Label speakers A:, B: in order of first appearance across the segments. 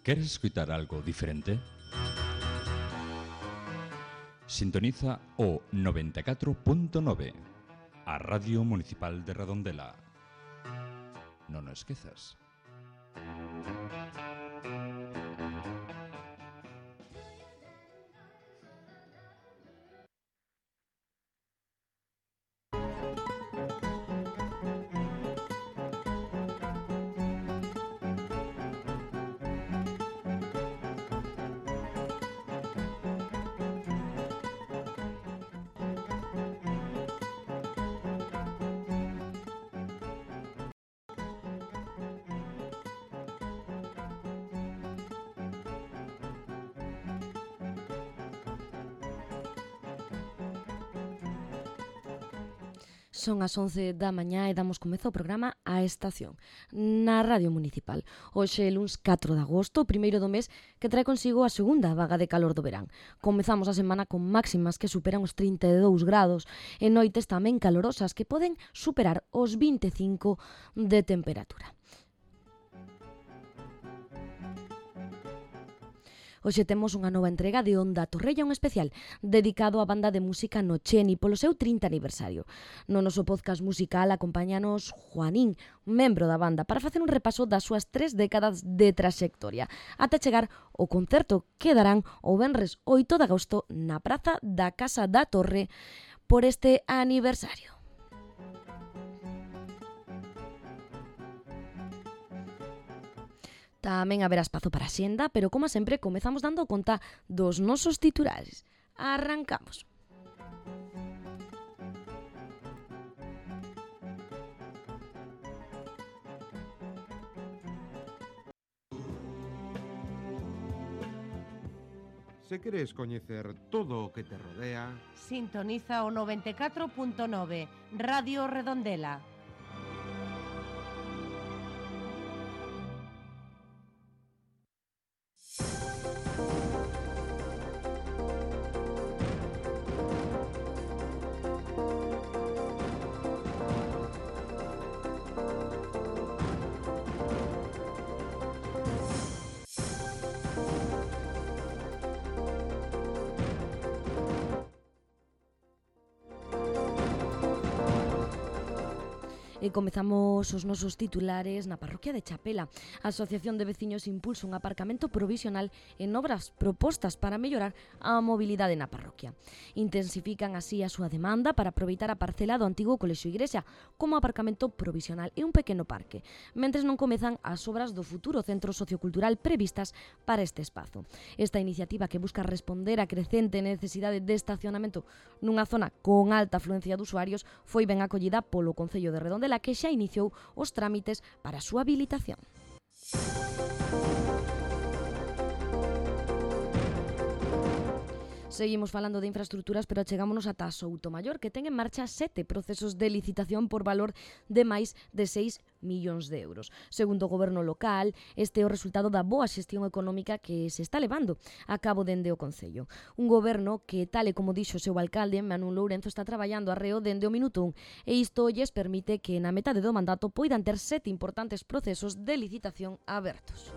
A: Queres escoitar algo diferente? Sintoniza o 94.9, a Radio Municipal de Redondela. Non o esquezas.
B: Son as 11 da mañá e damos comezo ao programa A Estación, na Radio Municipal. Hoxe, luns 4 de agosto, o primeiro do mes, que trae consigo a segunda vaga de calor do verán. Comezamos a semana con máximas que superan os 32 grados e noites tamén calorosas que poden superar os 25 de temperatura. Hoxe temos unha nova entrega de Onda Torrella, un especial dedicado á banda de música Nocheni polo seu 30 aniversario. No noso podcast musical acompáñanos Juanín, membro da banda, para facer un repaso das súas 3 décadas de traxectoria, ata chegar ao concerto que darán o venres 8 de agosto na praza da Casa da Torre por este aniversario. Tamén haberá espazo para a xenda, pero como sempre comezamos dando conta dos nosos titulares. Arrancamos.
C: Se queres coñecer todo o que te rodea,
D: sintoniza o 94.9 Radio Redondela.
B: E comezamos os nosos titulares na parroquia de Chapela. A Asociación de Veciños impulsa un aparcamento provisional en obras propostas para mellorar a mobilidade na parroquia. Intensifican así a súa demanda para aproveitar a parcela do antigo colexio Igrexa como aparcamento provisional e un pequeno parque, mentres non comezan as obras do futuro centro sociocultural previstas para este espazo. Esta iniciativa, que busca responder á crecente necesidade de estacionamento nunha zona con alta afluencia de usuarios, foi ben acollida polo Concello de Redondela, que xa iniciou os trámites para a súa habilitación. Seguimos falando de infraestructuras, pero chegámonos ata Soutomaior, que ten en marcha 7 procesos de licitación por valor de máis de 6 millóns de euros. Segundo o goberno local, este é o resultado da boa xestión económica que se está levando a cabo dende o Concello. Un goberno que, tal e como dixo o seu alcalde, Manu Lourenzo, está traballando arreo dende o minuto 1, e isto lles permite que na metade do mandato poidan ter 7 importantes procesos de licitación abertos.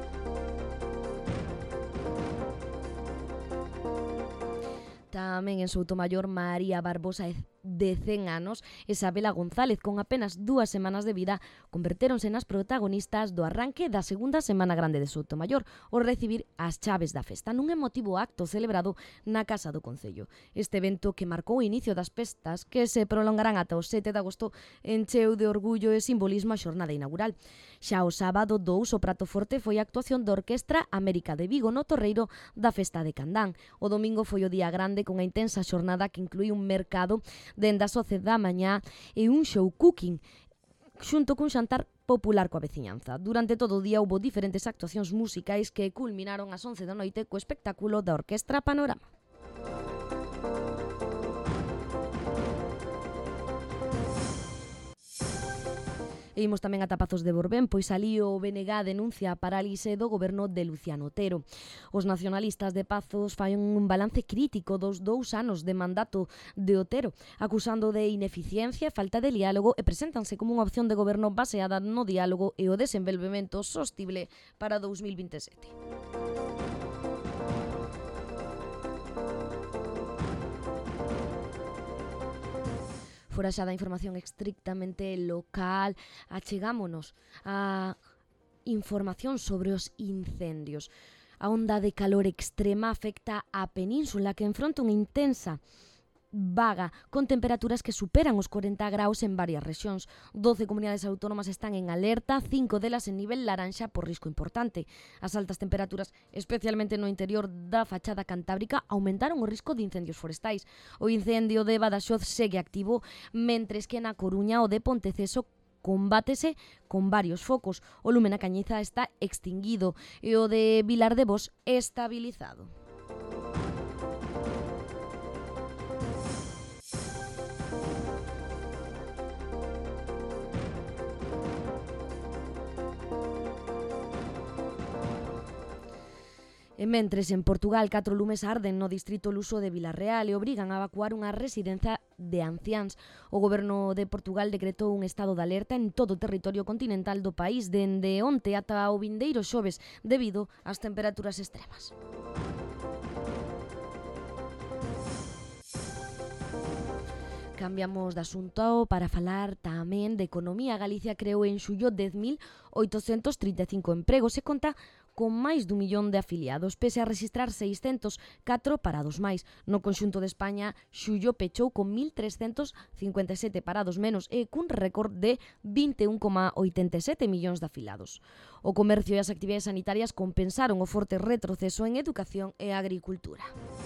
B: Tamén en Soutomaior, María Barbosa, de 100 anos, e Isabela González, con apenas 2 semanas de vida, convertéronse nas protagonistas do arranque da segunda Semana Grande de Soutomaior, ao recibir as chaves da festa nun emotivo acto celebrado na Casa do Concello. Este evento, que marcou o inicio das festas, que se prolongarán ata o 7 de agosto, encheu de orgullo e simbolismo a xornada inaugural. Xa o sábado 2, o prato forte foi a actuación da Orquestra América de Vigo no Torreiro da Festa de Candán. O domingo foi o día grande, con a intensa xornada que inclui un mercado dende as 11 da mañá e un show cooking, xunto cun xantar popular coa veciñanza. Durante todo o día houbo diferentes actuacións musicais que culminaron ás 11 da noite co espectáculo da Orquestra Panorama. E imos tamén ata Pazos de Borbén, pois alí o BNG denuncia a parálise do goberno de Luciano Otero. Os nacionalistas de Pazos fan un balance crítico dos 2 anos de mandato de Otero, acusando de ineficiencia e falta de diálogo, e preséntanse como unha opción de goberno baseada no diálogo e o desenvolvemento sostible para 2027. Fora xa da información estrictamente local, achegámonos a información sobre os incendios. A onda de calor extrema afecta a península, que enfronta unha intensa vaga con temperaturas que superan os 40 graus en varias rexións. 12 comunidades autónomas están en alerta, 5 delas en nivel laranxa por risco importante. As altas temperaturas, especialmente no interior da fachada cantábrica, aumentaron o risco de incendios forestais. O incendio de Badaxoz segue activo, mentres que na Coruña o de Ponteceso combátese con varios focos. O lume na Cañiza está extinguido e o de Vilar de Bos estabilizado. E mentres en Portugal 4 lumes arden no distrito luso de Vilarreal e obrigan a evacuar unha residencia de anciáns. O goberno de Portugal decretou un estado de alerta en todo o territorio continental do país dende onte ata o vindeiro xoves debido ás temperaturas extremas. Cambiamos de asunto para falar tamén de economía. Galicia creou en xullo 10.835 empregos e conta con máis dun millón de afiliados, pese a registrar 604 parados máis. No conxunto de España, xullo pechou con 1.357 parados menos e cun récord de 21,87 millóns de afiliados. O comercio e as actividades sanitarias compensaron o forte retroceso en educación e agricultura.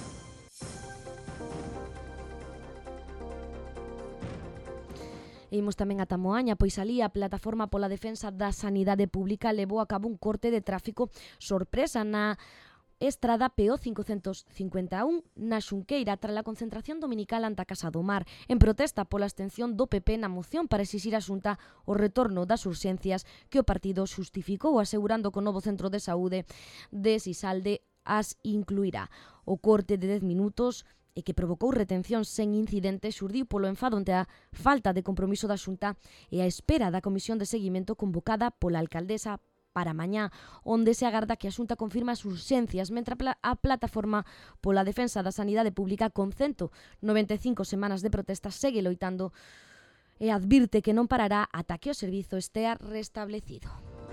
B: E imos tamén ata Moaña, pois alí a Plataforma pola Defensa da Sanidade Pública levou a cabo un corte de tráfico sorpresa na estrada PO 551 na Xunqueira tras a concentración dominical ante a Casa do Mar, en protesta pola abstención do PP na moción para exixir a Xunta o retorno das urxencias que o partido xustificou, asegurando que o novo centro de saúde de Sisalde as incluirá. O corte de 10 minutos e que provocou retención sen incidentes xurdiu polo enfado ante a falta de compromiso da Xunta e a espera da comisión de seguimento convocada pola alcaldesa para mañá, onde se agarda que a Xunta confirma as urxencias, mentre a Plataforma pola Defensa da Sanidade Pública, con 195 semanas de protesta, segue loitando e advirte que non parará ata que o servizo estea restablecido.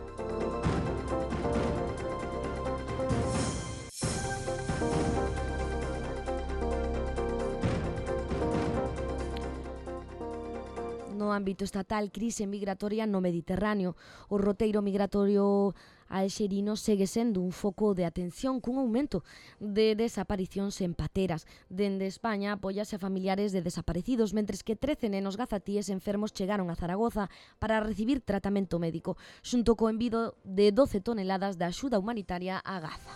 B: No ámbito estatal, crise migratoria no Mediterráneo. O roteiro migratorio alxerino segue sendo un foco de atención cun aumento de desaparicións en pateras. Dende España apóyase a familiares de desaparecidos, mentres que 13 nenos gazatíes enfermos chegaron a Zaragoza para recibir tratamento médico, xunto co envío de 12 toneladas de axuda humanitaria a Gaza.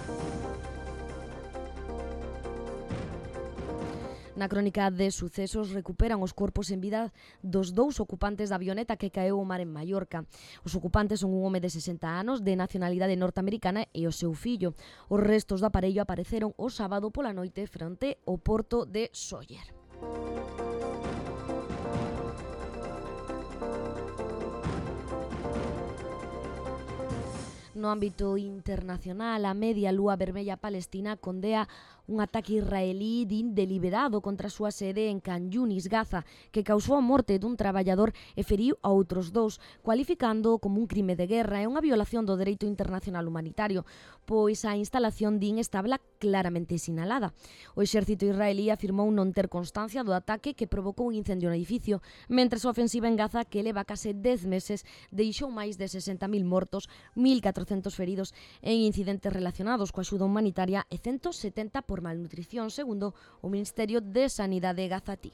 B: Na crónica de sucesos recuperan os corpos en vida dos 2 ocupantes da avioneta que caeu ao mar en Mallorca. Os ocupantes son un home de 60 anos de nacionalidade norteamericana e o seu fillo. Os restos do aparello apareceron o sábado pola noite fronte ao porto de Sóller. No ámbito internacional, a Media Lúa Vermella Palestina condea un ataque israelí deliberado contra a súa sede en Can Yunis, Gaza, que causou a morte dun traballador e feriu a outros 2, cualificando como un crime de guerra e unha violación do dereito internacional humanitario, pois a instalación din estaba claramente sinalada. O exército israelí afirmou non ter constancia do ataque que provocou un incendio no edificio, mentres a ofensiva en Gaza, que leva case 10 meses, deixou máis de 60.000 mortos, 1.400 feridos en incidentes relacionados coa axuda humanitaria e 170 por malnutrición, segundo o Ministerio de Sanidade gazatí.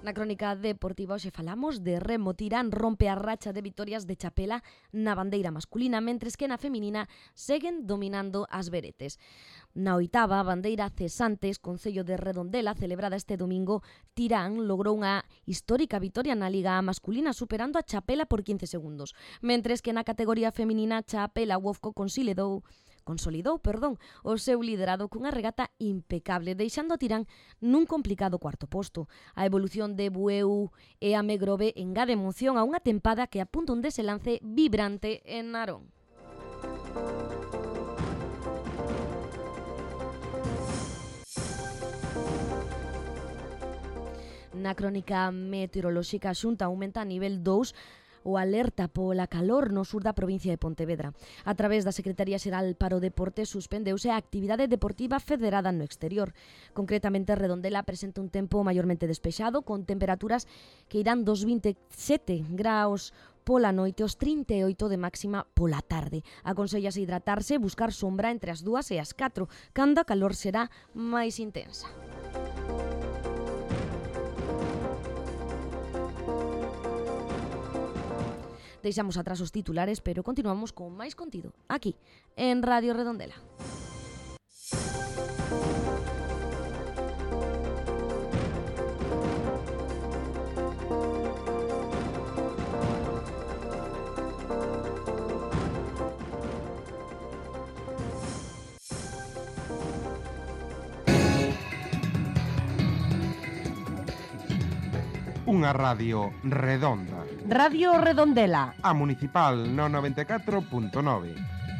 B: Na crónica deportiva hoxe falamos de Remo. Tirán rompe a racha de vitorias de chapela na bandeira masculina, mentres que na feminina seguen dominando as veretes. Na oitava bandeira cesantes, Concello de Redondela, celebrada este domingo, Tirán logrou unha histórica vitoria na Liga masculina, superando a chapela por 15 segundos, mentres que na categoría feminina Chapela Wofco consolidou o seu liderado cunha regata impecable, deixando a Tirán nun complicado cuarto posto. A evolución de Bueu e a Megrove engade emoción a unha tempada que apunta un desenlace vibrante en Narón. Na crónica meteorolóxica, a Xunta aumenta a nivel 2 o alerta pola calor no sur da provincia de Pontevedra. A través da Secretaría Xeral para o Deporte suspendeuse a actividade deportiva federada no exterior. Concretamente, Redondela presenta un tempo maiormente despexado, con temperaturas que irán dos 27 graus pola noite aos 38 de máxima pola tarde. Aconsellase hidratarse e buscar sombra entre as 2 e as 4, cando a calor será máis intensa. Deixamos atrás os titulares, pero continuamos con máis contido, aquí, en Radio Redondela.
C: Unha radio redonda.
D: Radio Redondela.
C: A municipal no 94.9.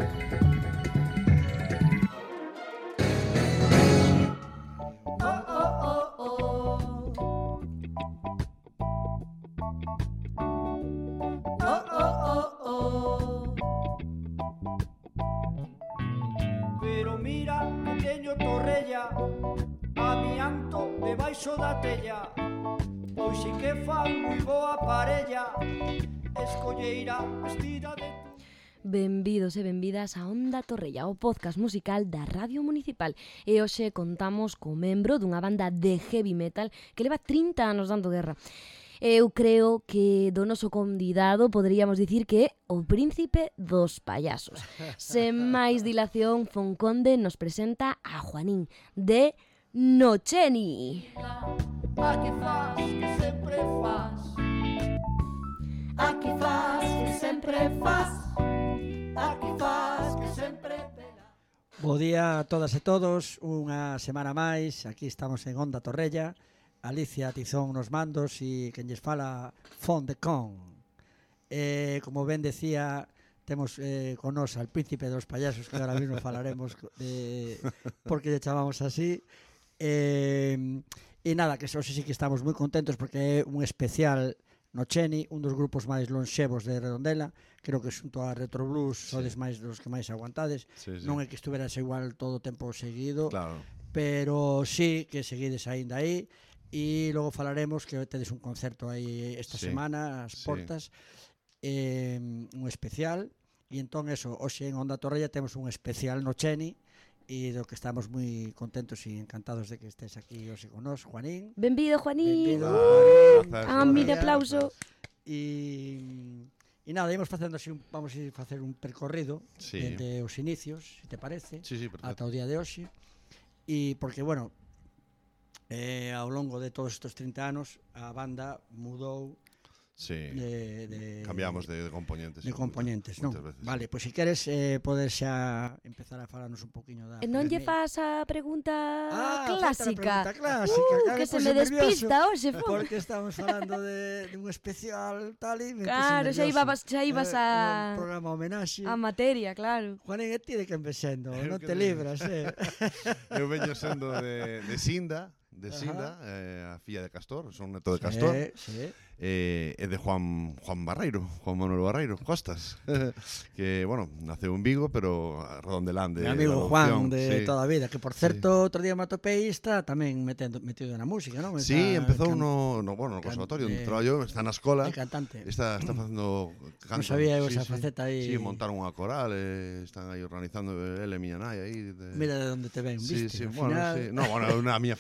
E: Pero mira que teño torrella, amianto debaixo da tella. Pois si que fan moi boa parella, escolleira vestida de tu.
B: Benvidos e benvidas a Onda Torrella, o podcast musical da Radio Municipal. E hoxe contamos co membro dunha banda de heavy metal que leva 30 anos dando guerra. Eu creo que do noso convidado poderíamos dicir que é o príncipe dos payasos. Sen máis dilación, Fonconde nos presenta a Juanín de Nocheni.
E: A que faz, que sempre faz. A que faz, que sempre faz. A que faz, que sempre pela.
F: Bo día a todas e todos, unha semana máis, aquí estamos en Onda Torrella, Alicia Tizón nos mandos e quen lles fala Fondecón. Como ben decía, temos con nos al príncipe dos payasos, que agora mesmo falaremos porque lle chamamos así. E nada, que hoxe sí que estamos moi contentos porque é un especial Nocheni, un dos grupos máis lonxevos de Redondela. Creo que xunto a Retro Blues sodes máis dos que máis aguantades. Non é que estuveras igual todo o tempo seguido,
G: claro,
F: pero sí que seguides aínda aí. E logo falaremos que tedes un concerto aí esta semana, as portas, un especial. E entón eso, hoxe en Onda Torrella temos un especial Nocheni, e do que estamos moi contentos e encantados de que estés aquí hoxe con nós, Juanín.
B: Benvido, Juanín.
F: Benvido,
B: Juanín. Mire, aplauso.
F: E nada, íamos facendo así, vamos a ir facer un percorrido desde os inicios, se te parece, ata o día de hoxe. E porque, bueno, ao longo de todos estes 30 anos a banda mudou.
G: Sí, cambiamos de componentes.
F: De componentes, non? Vale, pois se queres podes xa empezar a falarnos un poquinho da...
B: Non lle faz a pregunta clásica.
F: Clásica,
B: que se me despista hoxe,
F: porque estamos falando de un especial tal e me
B: claro, xa ibas a...
F: un programa homenaxe.
B: A materia, claro.
F: Juanín, e ti de que empecendo, non te libras,
G: Eu veño sendo de Sinda, a filla de Castor, son neto de Castor. E de Juan Barreiro, Juan Manuel Barreiro Costas, que, bueno, naceu en Vigo, pero redondelán de
F: amigo Juan de toda a vida, que por certo, outro día me atopei, está tamén metido na música, non?
G: Sí, empezou no conservatorio, onde traballo, está na escola.
F: É cantante.
G: Está facendo canto.
F: Non sabía eu esa faceta aí.
G: Sí, montaron unha coral, están aí organizando ele e miña nai aí.
F: Mira de onde te ven, viste?
G: Sí, bueno, sí. No, bueno, a miña familia se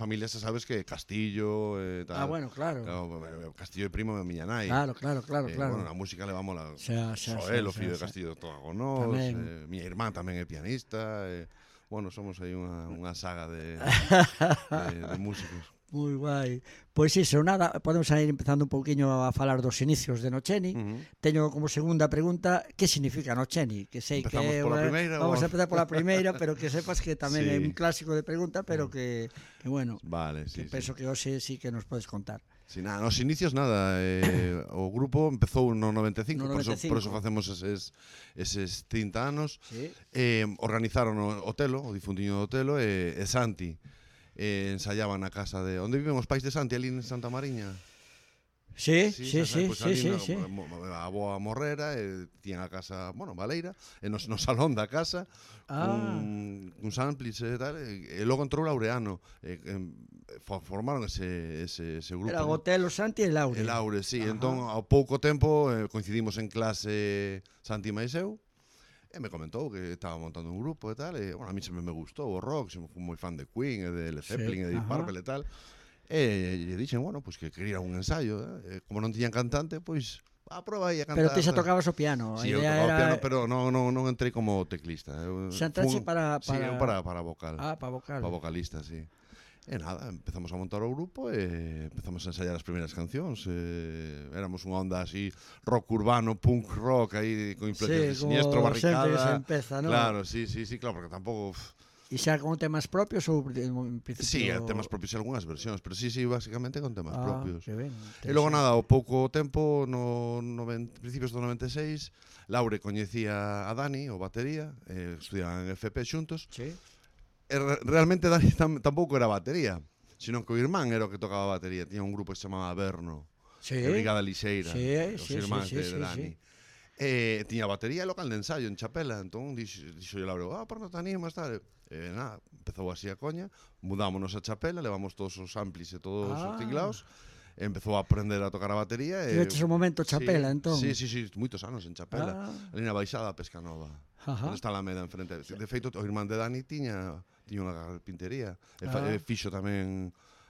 G: sabes que Castillo tal.
F: Bueno, claro.
G: Castillo é primo da miña nai.
F: Claro.
G: Bueno, a música levámola Soel, o fillo de Castillo toda con nós, miña irmán tamén é pianista, bueno, somos aí unha saga de músicos.
F: Moi guai. Pois iso, nada, podemos ir empezando un pouquiño a falar dos inicios de Nocheni. Teño como segunda pregunta, que significa Nocheni? Que sei
G: Empezamos
F: que
G: pola primeira.
F: Vamos a empezar pola primeira, pero que sepas que tamén é un clásico de pregunta, pero que bueno,
G: vale,
F: que penso que hoxe sí que nos podes contar.
G: Sí, nada, nos inicios nada, o grupo empezou no 95, por eso facemos eses 30 anos.
F: Sí.
G: Organizaron o Telo, o difuntiño do Telo, e Santi ensayaban na casa de... Onde viven os pais de Santi, ali en Santa Mariña?
F: Sí.
G: A boa morrera, tiñan a casa, bueno, baleira, e no salón da casa, uns amplis e tal, e logo entrou Laureano, formaron ese grupo.
F: Era Gotelo, Santi e Laure.
G: E Laure, sí, entón, ao pouco tempo, coincidimos en clase Santi máis eu, e me comentou que estaba montando un grupo e tal, e, bueno, a mí sempre me gustou o rock, sempre fui moi fan de Queen, e de Led Zeppelin, e de Deep Purple e tal, e dixen, bueno, pues que quería un ensayo, como non tiñan cantante, pois a proba aí a cantar.
F: Pero ti xa tocabas o piano.
G: Sí, eu tocaba o piano, pero non entrei como teclista.
F: Xa entraxe para...
G: Sí, para vocal.
F: Para vocal.
G: Para vocalista, sí. E nada, empezamos a montar o grupo e empezamos a ensayar as primeiras cancións. Éramos unha onda así, rock urbano, punk rock, aí con influencias de Siniestro, Barricada.
F: Sí, como sempre se empeza, ¿no?
G: Claro, sí, claro, porque tampouco...
F: E xa con temas propios ou en principio?
G: Sí, temas propios e algunhas versións, pero sí, básicamente con temas propios.
F: Que ben,
G: e logo nada, ao pouco tempo, principios do 96, Laure coñecía a Dani, o batería, estudiaban en FP xuntos.
F: Sí.
G: Realmente Dani tampouco era batería, sino que o irmán era o que tocaba batería. Tiña un grupo que se chamaba Berno, Brigada Lixeira, os irmáns de Dani. Tiña batería e local de ensayo en Chapela, entón dixo Laure, por non te animas, tal. Nada, empezou así a coña, mudámonos a Chapela, levamos todos os amplis e todos os teclados, empezou a aprender a tocar a batería.
F: Tiveches un momento Chapela, entón?
G: Sí, moitos anos en Chapela, ali na baixada a Pescanova, onde está a Alameda enfrente. De feito, o irmán de Dani tiña unha carpintería, fixo tamén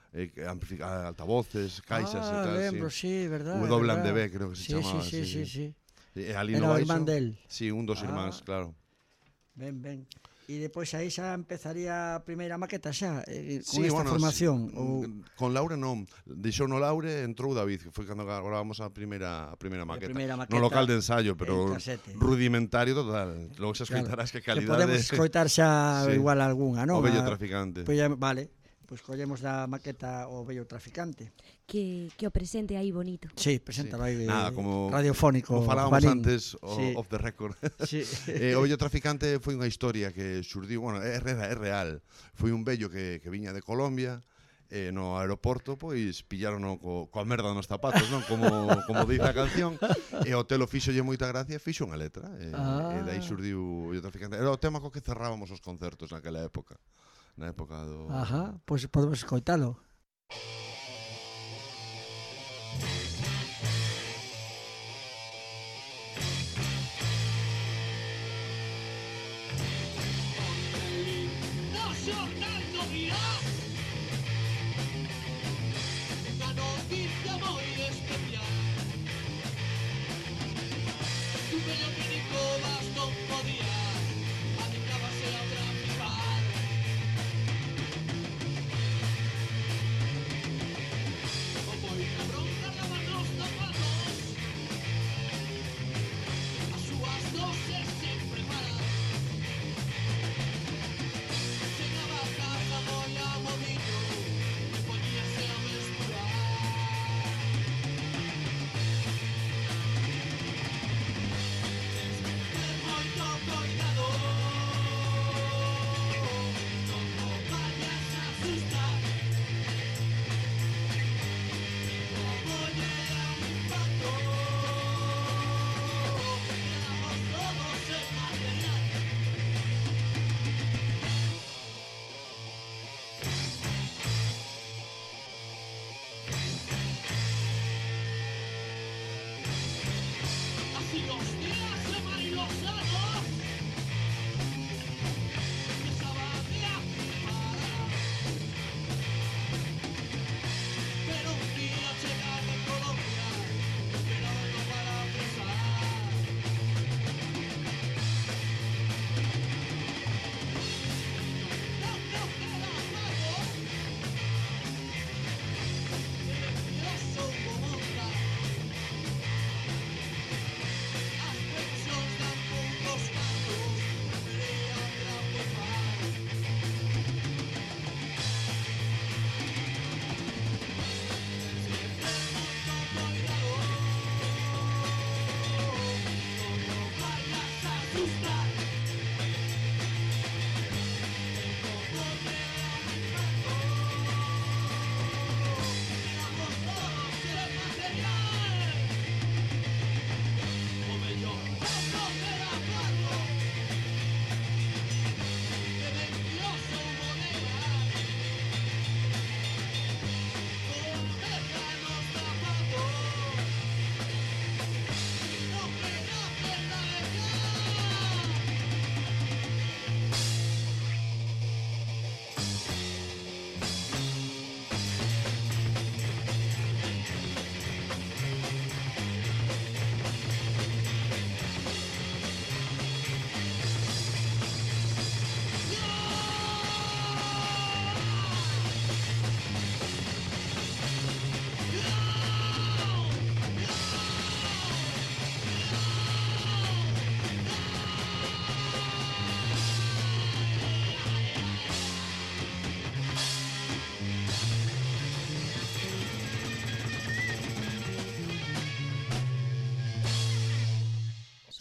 G: altavoces, caixas e tal.
F: Lembro, sí, verdad.
G: WNDB, creo que se chamaba.
F: Sí.
G: Era
F: o irmán del.
G: Sí, un dos irmáns, claro.
F: Ben. E depois aí xa empezaría a primeira maqueta xa, con esta formación?
G: Con Laure non, deixou no Laure, entrou David, que foi cando gravábamos a primeira maqueta. No local de ensayo, pero rudimentario total. Logo xa escoitarás que calidade...
F: Que podemos escoitar xa igual algunha, non?
G: O Bello Traficante.
F: Vale, pois collemos da maqueta o Bello Traficante.
B: Que o presente aí bonito.
F: Sí, preséntalo aí
G: como
F: radiofónico.
G: Como falábamos antes, off the record.
F: Sí.
G: O Bello Traficante foi unha historia que xurdiu, bueno, é real. Foi un vello que viña de Colombia, no aeroporto, pois pillarono coa merda nos zapatos, non? Como dice a canción, e o Telo fixolle moita gracia, fixo unha letra, e dai xurdiu o Bello Traficante. Era o tema co que cerrábamos os concertos naquela época. Na época do...
F: Pois podemos escoitalo.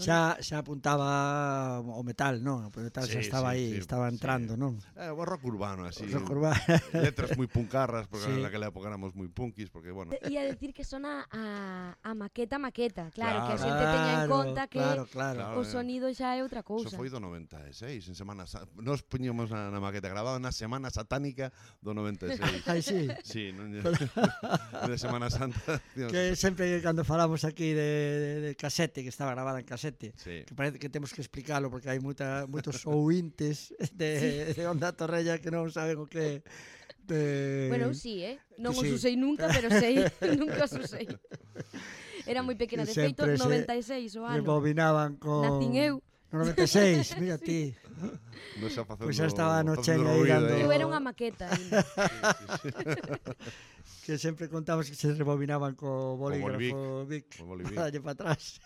F: xa apuntaba o metal, non? O metal xa estaba aí, estaba entrando, non?
G: O rock urbano, así.
F: Rock urbano.
G: Letras moi puncarras, porque naquela época éramos moi punkis, porque, bueno...
B: Ia decir que sona a maqueta, claro, que a xente teña en conta que o sonido xa é outra cousa.
G: Eso foi do 96, en Semana Santa. Nos puñemos na maqueta grabada na Semana Satánica do 96.
F: Ai, sí?
G: Sí, non de Semana Santa.
F: Que sempre cando falamos aquí de casete, que estaba grabada en casete, que parece que temos que explicarlo porque hai moitos ouvintes de Onda Torrella que non saben o que
B: Bueno, sí, non os usei nunca, pero sei, nunca os usei. Era moi pequena, de feito, 96 o ano.
F: Rebobinaban con...
B: Nacín eu.
F: No 96, mira ti. Pois xa estaba no Cheng aí dando...
B: Eu era unha maqueta ainda.
F: Que sempre contamos que se rebobinaban co bolígrafo Vic. Dalle para atrás.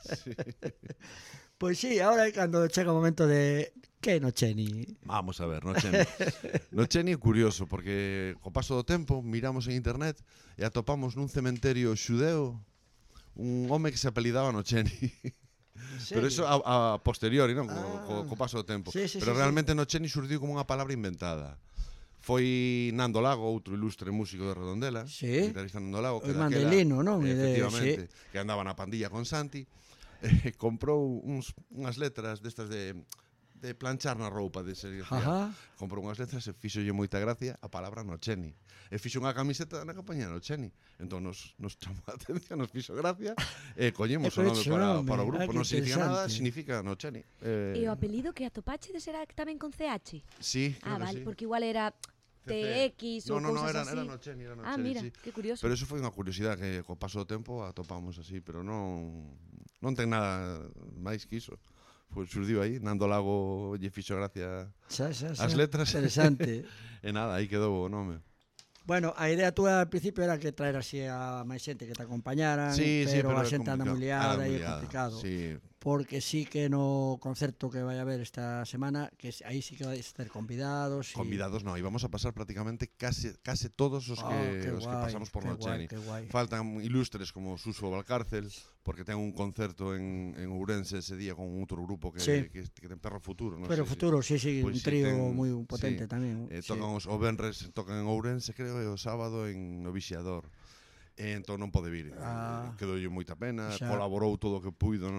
F: Pois sí, agora é cando chega o momento de... Que no Cheni?
G: Vamos a ver, no Cheni. No Cheni é curioso, porque co paso do tempo miramos en internet e atopamos nun cementerio xudeo un home que se apelidaba no Cheni. Pero eso a posteriori, non? Co paso do tempo. Pero realmente no Cheni surdiu como unha palabra inventada. Foi Nando Lago, outro ilustre músico de Redondela, guitarrista Nando Lago, que
F: Mandelino, non?
G: Efectivamente, que andaba na pandilla con Santi, comprou unhas letras destas de planchar na roupa de serigrafía. Comprou unhas letras e fixolle moita gracia a palabra no Cheni. E fixo unha camiseta na campaña no Cheni. Entón nos chamou a atención, nos fixo gracia e collemos o nome para o grupo. Non significa nada, significa no Cheni.
B: E o apelido que atopache será tamén con CH?
G: Sí,
B: creo que sí. Porque igual era TX ou cousas así.
G: Era no Cheni,
B: mira, que curioso.
G: Pero eso foi unha curiosidade que co paso do tempo atopamos así, pero non ten nada máis que iso. Surdiu aí, Nando Lago lle fixo gracia as letras.
F: Interesante.
G: E nada, aí quedou o nome.
F: Bueno, a idea túa al principio era que traer así a máis xente que te acompañaran, pero a xente anda moi liada e é complicado. Porque sí que no concerto que vai haber esta semana, que aí sí que vais ter convidados.
G: Convidados non, íbamos a pasar prácticamente case todos os que pasamos por Nocheni. Faltan ilustres como Suso Valcárcel, porque ten un concerto en Ourense ese día con outro grupo que ten Perro Futuro.
F: Perro Futuro, sí, un trío moi potente tamén.
G: Tocan o Benres, tocan en Ourense, creo, e o sábado en No Vixiador. Entón non pode vir, quedoulle moita pena, colaborou todo o que puido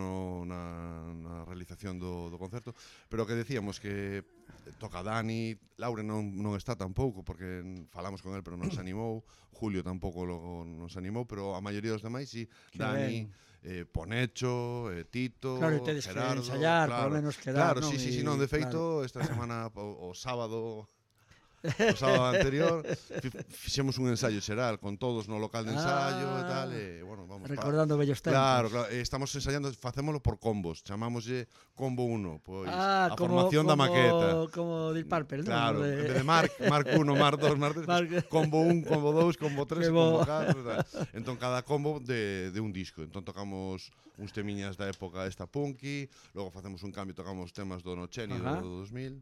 G: na realización do concerto, pero que decíamos que toca Dani, Laure non está tampouco, porque falamos con el pero non se animou, Julio tampouco non se animou, pero a maioría dos demais sí, Dani, Ponecho, Tito,
F: Gerardo. Claro, tedes que ensayar, por lo menos quedar,
G: non? Claro, sí, non, de feito, esta semana, o sábado anterior fixemos un ensayo xeral con todos no local de ensayo e tal, e bueno, vamos
F: recordando vellos tempos.
G: Claro, estamos ensayando, facémolo por combos, chamámoslle combo 1, pois a formación da maqueta.
F: Como Deep Purple, non?
G: Claro, en vez de Mark 1, Mark 2, Mark 3, combo 1, combo 2, combo 3, combo 4, entón cada combo de un disco. Entón tocamos uns temiñas da época esta punky, logo facemos un cambio, tocamos temas do Nocheni do 2000.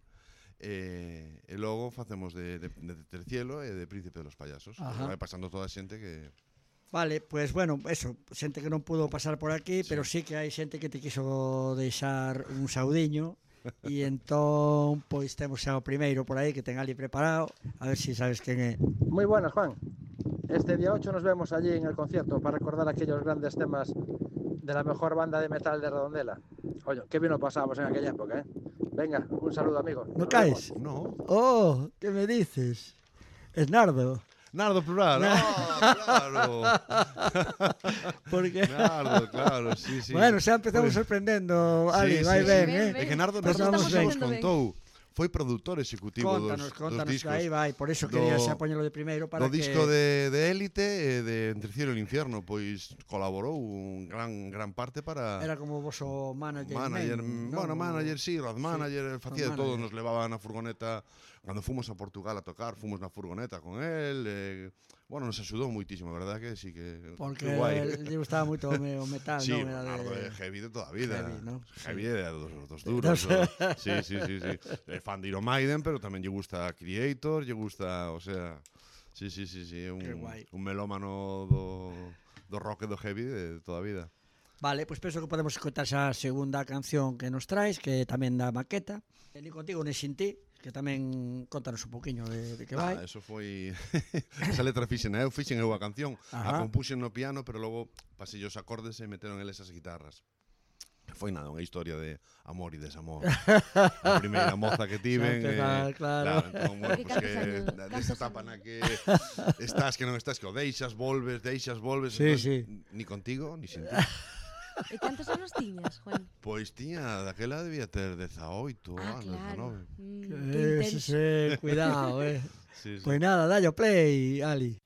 G: E logo facemos de Tercielo e de Príncipe de los Payasos. Vai pasando toda a xente que...
F: Vale, pues bueno, eso, xente que non pudo pasar por aquí, pero sí que hai xente que te quiso deixar un saudiño e entón, pois temos xa o primeiro por aí que ten ali preparado, a ver si sabes quen é.
H: Muy buenas, Juan. Este día 8 nos vemos allí en el concierto para recordar aquellos grandes temas de la mejor banda de metal de Redondela. Oye, qué bien lo pasábamos en aquella época, ¿eh? Venga, un saludo, amigo.
F: ¿No caes?
G: No.
F: Oh, ¿qué me dices? Es Nardo.
G: Nardo plural, claro.
F: Porque...
G: Nardo, claro, sí.
F: Bueno, xa empezamos sorprendendo, Ali, vai ben,
G: É que Nardo nos contou. Foi produtor executivo dos discos.
F: Aí vai, por eso quería xa poñelo de primeiro para
G: do disco de Élite e de Entre Cielo e Infierno, pois colaborou un gran parte para...
F: Era como voso manager.
G: Bueno, manager, sí, road manager, facía de todo, nos levaba na furgoneta, cando fomos a Portugal a tocar, fomos na furgoneta con él, bueno, nos axudou moitísimo, a verdade que sí que...
F: Porque lle gustaba moito o metal,
G: sí,
F: non?
G: Nardo é heavy de toda a vida. Heavy é dos duros. Sí. Fan de Iron Maiden, pero tamén lle gusta Creator, lle gusta, o sea... Sí, un melómano do rock e do heavy de toda a vida.
F: Vale, pois penso que podemos escoitar xa a segunda canción que nos traes, que tamén da maqueta. Ni contigo, ni sin ti, que tamén contanos un poquinho de que vai.
G: Eso foi... Esa letra fixen a canción. A compuxen no piano, pero logo pasei os acordes e meteron eles as guitarras. Foi nada, unha historia de amor e desamor. A primeira moza que tiven.
F: Claro.
G: Entón, bueno, pues que nesa etapa na que estás, que non estás, que o deixas, volves.
F: Sí.
G: Ni contigo, ni sin ti.
B: E cantos anos tiñas, Juan?
G: Pois tiña, daquela debía ter 18 anos,
B: claro.
G: 19.
F: Sí, cuidado,
G: Sí.
F: Pois nada, dallo play, Ali.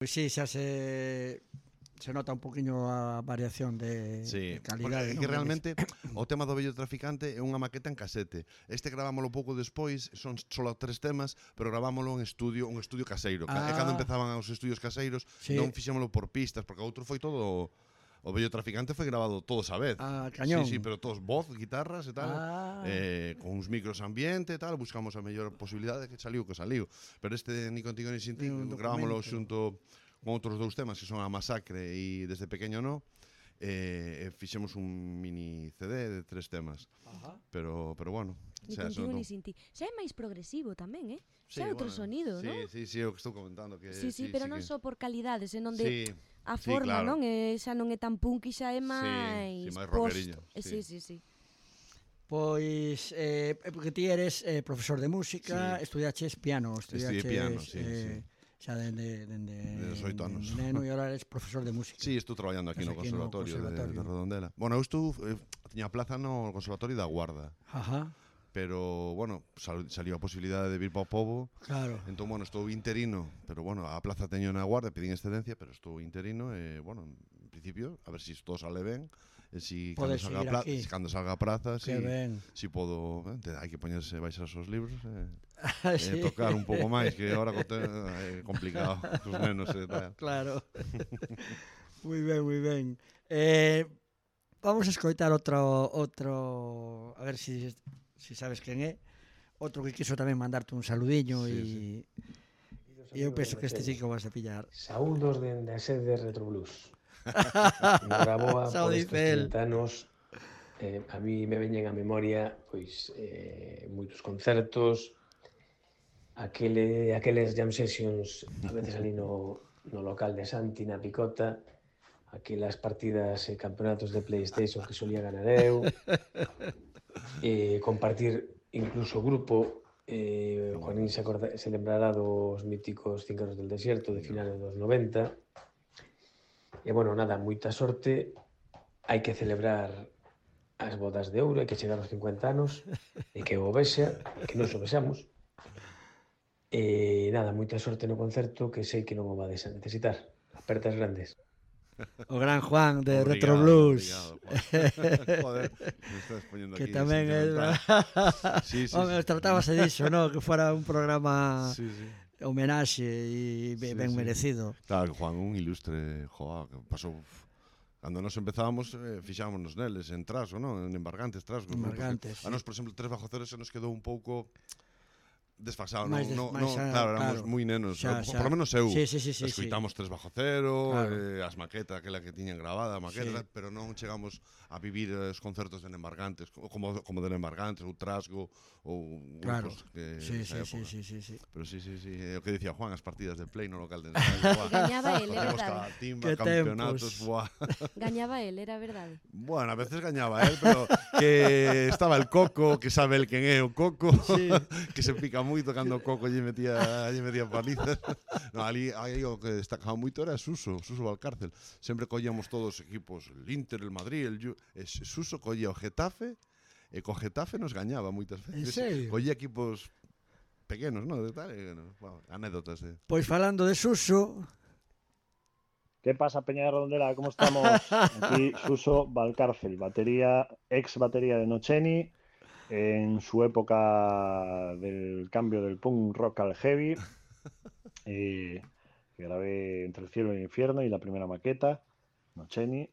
F: Pois sí, xa se nota un poquinho a variación de calidade.
G: Que realmente o tema do Vello Traficante é unha maqueta en casete. Este gravámoslo pouco despois, son só 3 temas, pero gravámoslo en estudio, un estudio caseiro. E cando empezaban os estudios caseiros, non fixémoslo por pistas, porque o outro foi todo... O Vello Traficante foi grabado todos a vez.
F: Cañón.
G: Sí, pero todos voz, guitarras e tal, con uns micros ambiente e tal, buscamos a mellor posibilidade que saliu. Pero este Ni Contigo Ni Sin Ti gravámoslo xunto con outros 2 temas que son A Masacre e Desde Pequeño No, fixemos un mini CD de 3 temas. Pero bueno,
B: Ni Contigo Ni Sin Ti. Xa é máis progresivo tamén, xa é outro sonido, non?
G: Sí, é o que estou comentando.
B: Sí, pero non só por calidade, senón de a forma, non? Xa non é tan punk e xa é máis
G: rockeriño.
B: Sí.
F: Pois, porque ti eres profesor de música, estudiaches piano,
G: Estudié piano, sí.
F: Xa dende
G: 8 anos.
F: Neno, e agora eres profesor de música.
G: Sí, estou traballando aquí no Conservatorio de Redondela. Bueno, eu tiña plaza no Conservatorio da Guarda. Pero, bueno, saliu a posibilidade de vir para o Pobo.
F: Claro.
G: Entón, bueno, estou interino, pero, bueno, a plaza teño na Guarda, pedín excedencia, pero estou interino e, bueno, en principio, a ver se todo sale ben. Si cando salga a praza, si podo, hai que poñerse, baixar os libros tocar un pouco máis, que agora é complicado os nenos e tal.
F: Claro. Moi ben. Vamos a escoitar outro, a ver si sabes quen é, outro que quiso tamén mandarte un saludiño e eu penso que este sí que o vas a pillar.
I: Saúdos dende a sede de Retro Blues. Noraboa por estes 30 anos. A mí me veñen a memoria pois moitos concertos, aqueles jam sessions a veces ali no local de Santi, na Picota, aquelas partidas e campeonatos de PlayStation que solía ganar eu, compartir incluso grupo. Juanín se lembrará dos míticos Cíncaros del Desierto de finales dos 90. E, bueno, nada, moita sorte. Hai que celebrar as bodas de ouro, hai que chegar aos 50 anos, e que o vexa, que nos o vexamos. E, nada, moita sorte no concerto, que sei que non o vades a necesitar. Apertas grandes.
F: O gran Juan de Retro Blues.
G: Joder, me estás poñendo aquí.
F: Que tamén é... Hombre, tratábase disso, non? Que fora un programa... homenaxe e ben merecido.
G: Claro, Juan, un ilustre, que pasou... Cando nos empezábamos, fixámonos neles, en Trasgo, non? En Embargantes, Trasgo.
F: Embargantes,
G: a nos, por exemplo, 3 bajo 0 se nos quedou un pouco desfasado, claro, éramos moi nenos, por lo menos eu, escoitamos 3 bajo 0, as maquetas, aquela que tiñan grabada, pero non chegamos a vivir os concertos de Embargantes, como de Embargantes, ou Trasgo, ou grupos que esa época. Pero sí, o que dicía Juan, as partidas de Play no local de
B: gañaba ele, era verdade.
G: Timba, campeonatos,
B: gañaba ele, era verdade.
G: Bueno, a veces gañaba él, pero que estaba el Coco, que sabe el quen é o Coco, que se pica moito cando o Coco lle metía palizas. No, ali o que destacaba moito era Suso Valcárcel. Sempre collíamos todos os equipos, el Inter, el Madrid, Suso collía o Getafe, e co Getafe nos gañaba moitas veces.
F: En serio?
G: Collía equipos pequenos, non? Anécdotas.
F: Pois falando de Suso...
J: ¿Qué pasa, Peña de Redondela? ¿Cómo estamos? Aquí Suso Valcárcel, ex batería de Nocheni, en su época del cambio del punk rock al heavy, que grabé Entre el cielo y el infierno y la primera maqueta, Nocheni.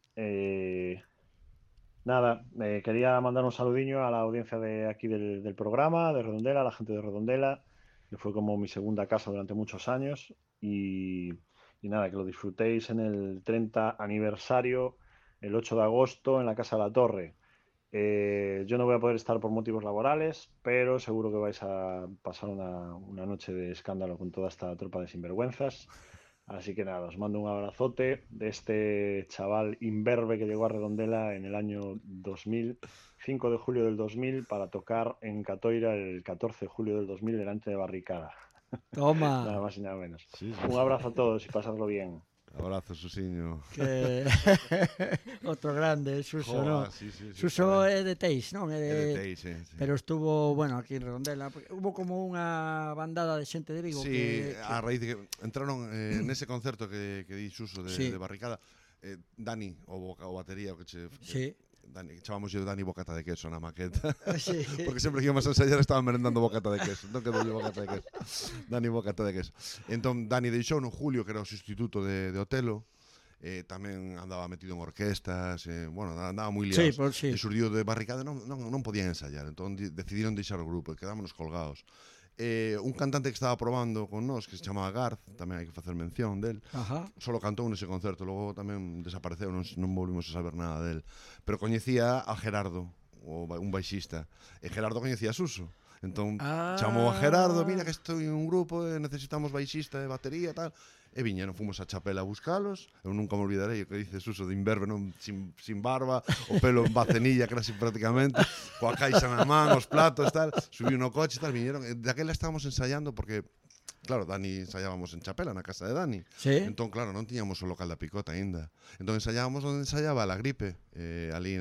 J: Nada, quería mandar un saludiño a la audiencia de aquí del programa, de Redondela, a la gente de Redondela, que fue como mi segunda casa durante muchos años, y nada, que lo disfrutéis en el 30 aniversario, el 8 de agosto, en la Casa de la Torre. Yo no voy a poder estar por motivos laborales, pero seguro que vais a pasar una noche de escándalo con toda esta tropa de sinvergüenzas. Así que nada, os mando un abrazote de este chaval imberbe que llegó a Redondela en el año 2000, 5 de julio del 2000, para tocar en Catoira el 14 de julio del 2000 delante de Barricada.
F: Toma.
J: Nada más y nada menos. Un abrazo a todos y pasadlo bien.
G: Abrazo, Susiño.
F: Outro grande, Suso, non? Suso é de Teix, non?
G: É de Teix, sí.
F: Pero estuvo, bueno, aquí en Redondela. Hubo como unha bandada de xente de Vigo
G: que a raíz de que entraron nese concerto que di Suso de Barricada, Dani, o batería, o que che...
F: Sí.
G: Dani, chamamos yo Dani Bocata de Queso na maqueta. Sí. Porque sempre que íbamos a ensayar estaban merendando bocata de queso. Entón quedou bocata de queso. Dani Bocata de Queso. Entón Dani deixou no Julio, que era o sustituto de Otelo. Tamén andaba metido en orquestas, bueno, andaba moi liados.
F: Sí.
G: E surdiu de Barricada, non podían ensayar. Entón decidiron deixar o grupo e quedámonos colgados. Un cantante que estaba probando con nós, que se chamaba Garth, tamén hai que facer mención del, solo cantou nese concerto, logo tamén desapareceu, non volvimos a saber nada del, pero coñecía a Gerardo, un baixista, e Gerardo coñecía a Suso, entón chamou a Gerardo, mira que estou en un grupo, necesitamos baixista e batería e tal, e viñeron, fomos a Chapela a buscalos. Eu nunca me olvidarei o que dice Suso de Inverbe, non, sin barba, o pelo en bacenilla, casi prácticamente, coa caixa na man, os platos, tal, subiu no coche, tal, viñeron, daquela estábamos ensayando porque, claro, Dani ensayábamos en Chapela, na casa de Dani.
F: Sí.
G: Entón, claro, non tiñamos o local da Picota aínda. Entón ensayábamos onde ensayaba La Gripe, ali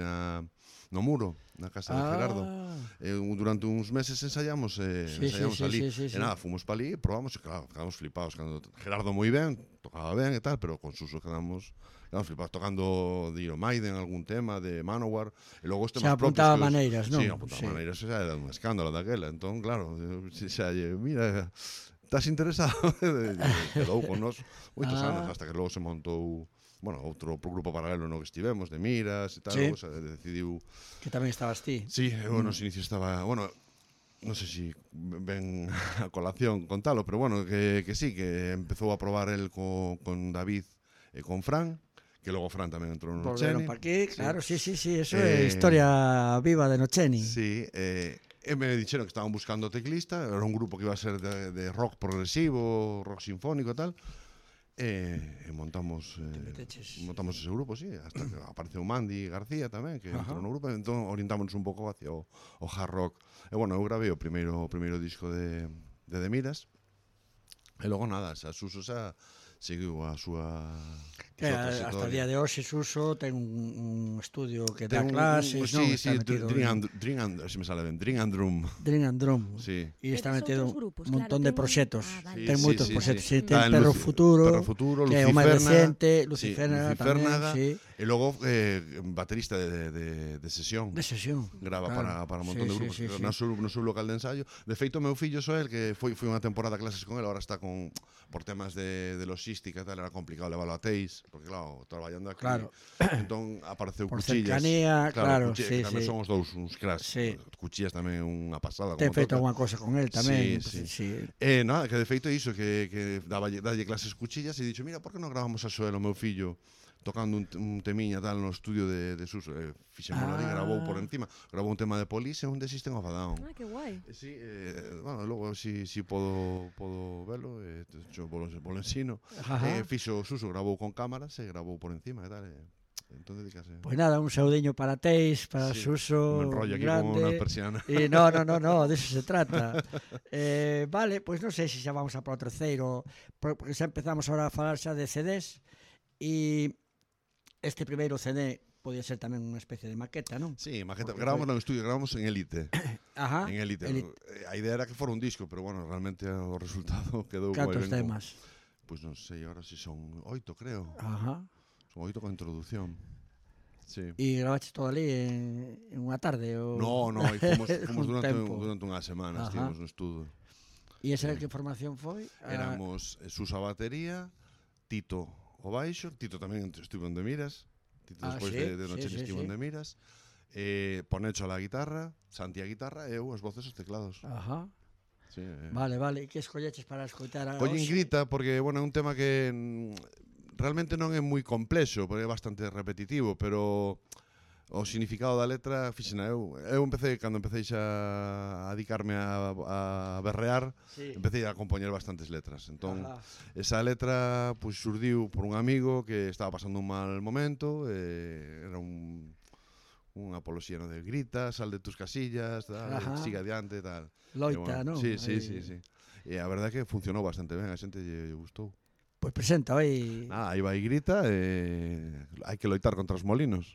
G: no muro, na casa de Gerardo. Durante uns meses ensayamos ali. E nada, fomos para ali, probamos e claro, quedamos flipados. Gerardo moi ben, tocaba ben e tal, pero con Suso quedamos flipados, tocando de Iron Maiden, algún tema de Manowar, e logo os temas propios.
F: Xa apuntaba maneiras, non?
G: Sí, apuntaba maneiras, xa era un escándalo daquela. Entón, claro, xa, mira, estás interesado? Quedou con nós moitos anos, hasta que logo se montou, bueno, outro grupo paralelo no que estivemos, de Miras e tal,
F: sí.
G: Decidiu...
F: Que tamén estabas ti.
G: Sí, eu nos inicios estaba, bueno, non sei se ven a colación contalo, pero bueno, que sí, que empezou a probar el con David e con Fran, que logo Fran tamén entrou no Nocheni.
F: Volveron pa aquí, claro, sí, eso é historia viva de Nocheni.
G: Sí, e me dixeron que estaban buscando teclista, era un grupo que iba a ser de rock progresivo, rock sinfónico e tal, e montamos ese grupo, sí, hasta que apareceu Mandy García tamén, que entrou no grupo, entón orientámonos un pouco hacia o hard rock. E bueno, eu gravei o primeiro disco de Miras, e logo nada, xa Suso xa seguiu a súa
F: trayectoria. Hasta o día de hoxe Suso ten un estudio que dá clases, non?
G: Sí, Dream and Drum.
F: Dream and Drum.
G: Sí.
F: E está metido un montón de proxectos.
B: Vale.
F: Ten moitos proxectos. Ten Perro Futuro, que é o máis recente, Luciferna tamén, sí.
G: E logo baterista de sesión.
F: De sesión.
G: Grava para un montón de grupos no seu local de ensayo. De feito, meu fillo Soel, que foi unha temporada a clases con él, ahora está por temas de logística e tal, era complicado leválo a Teix, porque claro, traballando aquí, entón apareceu
F: por
G: Cuchillas.
F: Cercanía, claro,
G: sí, tamén son os dous uns cracks. Cuchillas tamén unha pasada.
F: Ten feito algunha cosa con él tamén.
G: Sí. Nada, que de feito iso, que dalle clases Cuchillas e dixo, mira, por que non gravamos a Soel, o meu fillo, tocando un temiña tal no estudio de Suso, fixémolo ali, grabou por encima, grabou un tema de Police e un de System of a Down.
B: Que guai.
G: Sí, bueno, logo si podo velo, yo volo ensino. Fixo Suso, grabou con cámaras e grabou por encima e tal. Entón dedícase.
F: Pois nada, un saudiño para Teix, para Suso,
G: me enrollo aquí
F: grande.
G: como unha persiana.
F: No, de eso se trata. Vale, pois non sei se xa vamos a para o terceiro, porque xa empezamos ahora a falar xa de CDs, e este primeiro CD podía ser tamén unha especie de maqueta, non?
G: Sí, maqueta. Gravamos no estudio, gravamos en Elite. En Elite. A idea era que fora un disco, pero bueno, realmente o resultado quedou moi ben.
F: Cantos temas?
G: Pois non sei, ahora si son 8, creo. Son 8 con introducción. Sí.
F: E gravaste todo ali en unha tarde?
G: No, fomos durante unha semana, estivemos no estudio.
F: E esa que formación foi?
G: Éramos Suso a batería, Tito o baixo, Tito tamén estivo en De Miras, Tito despois de Noche estivo en De Miras, Ponecho a la guitarra, Santi a guitarra e eu as voces e os teclados. Sí,
F: Vale, e que escolleches para escoitar a
G: Collín Grita, porque, bueno, é un tema que realmente non é moi complexo, porque é bastante repetitivo, pero o significado da letra fixena eu cando empecé xa a dedicarme a berrear, empecé a compoñer bastantes letras, entón esa letra pois surdiu por un amigo que estaba pasando un mal momento, era unha apoloxía de grita, sal de tus casillas, siga adiante, tal.
F: Loita, non?
G: Sí. E a verdade é que funcionou bastante ben, a xente lle gustou.
F: Pois presenta, vai...
G: Aí vai grita, hai que loitar contra os molinos.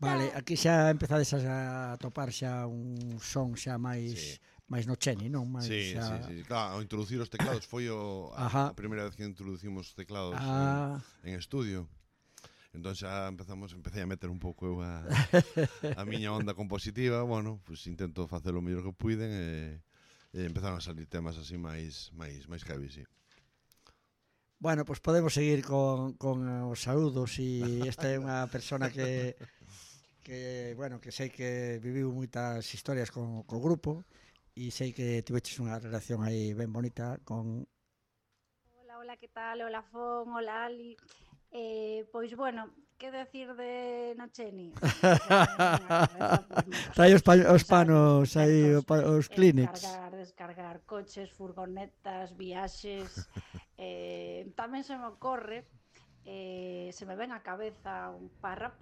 F: Vale, aquí xa empezades a topar xa un son xa máis no Cheni, non?
G: Sí, claro, ao introducir os teclados foi a primeira vez que introducimos os teclados en estudio. Entón xa empecé a meter un pouco eu a miña onda compositiva, bueno, pues intento facer o mellor que puiden e empezaron a salir temas así máis heavy, sí.
F: Bueno, pues podemos seguir con os saúdos e esta é unha persona que sei que viviu moitas historias co grupo e sei que tiveches unha relación aí ben bonita con...
K: Hola, que tal? Hola, Fon, hola, Ali. Pois, bueno, que decir de Nocheni?
F: Trae os panos aí, os Kleenex.
K: Descargar coches, furgonetas, viaxes. Tamén se me ocorre, se me ven á cabeza un parra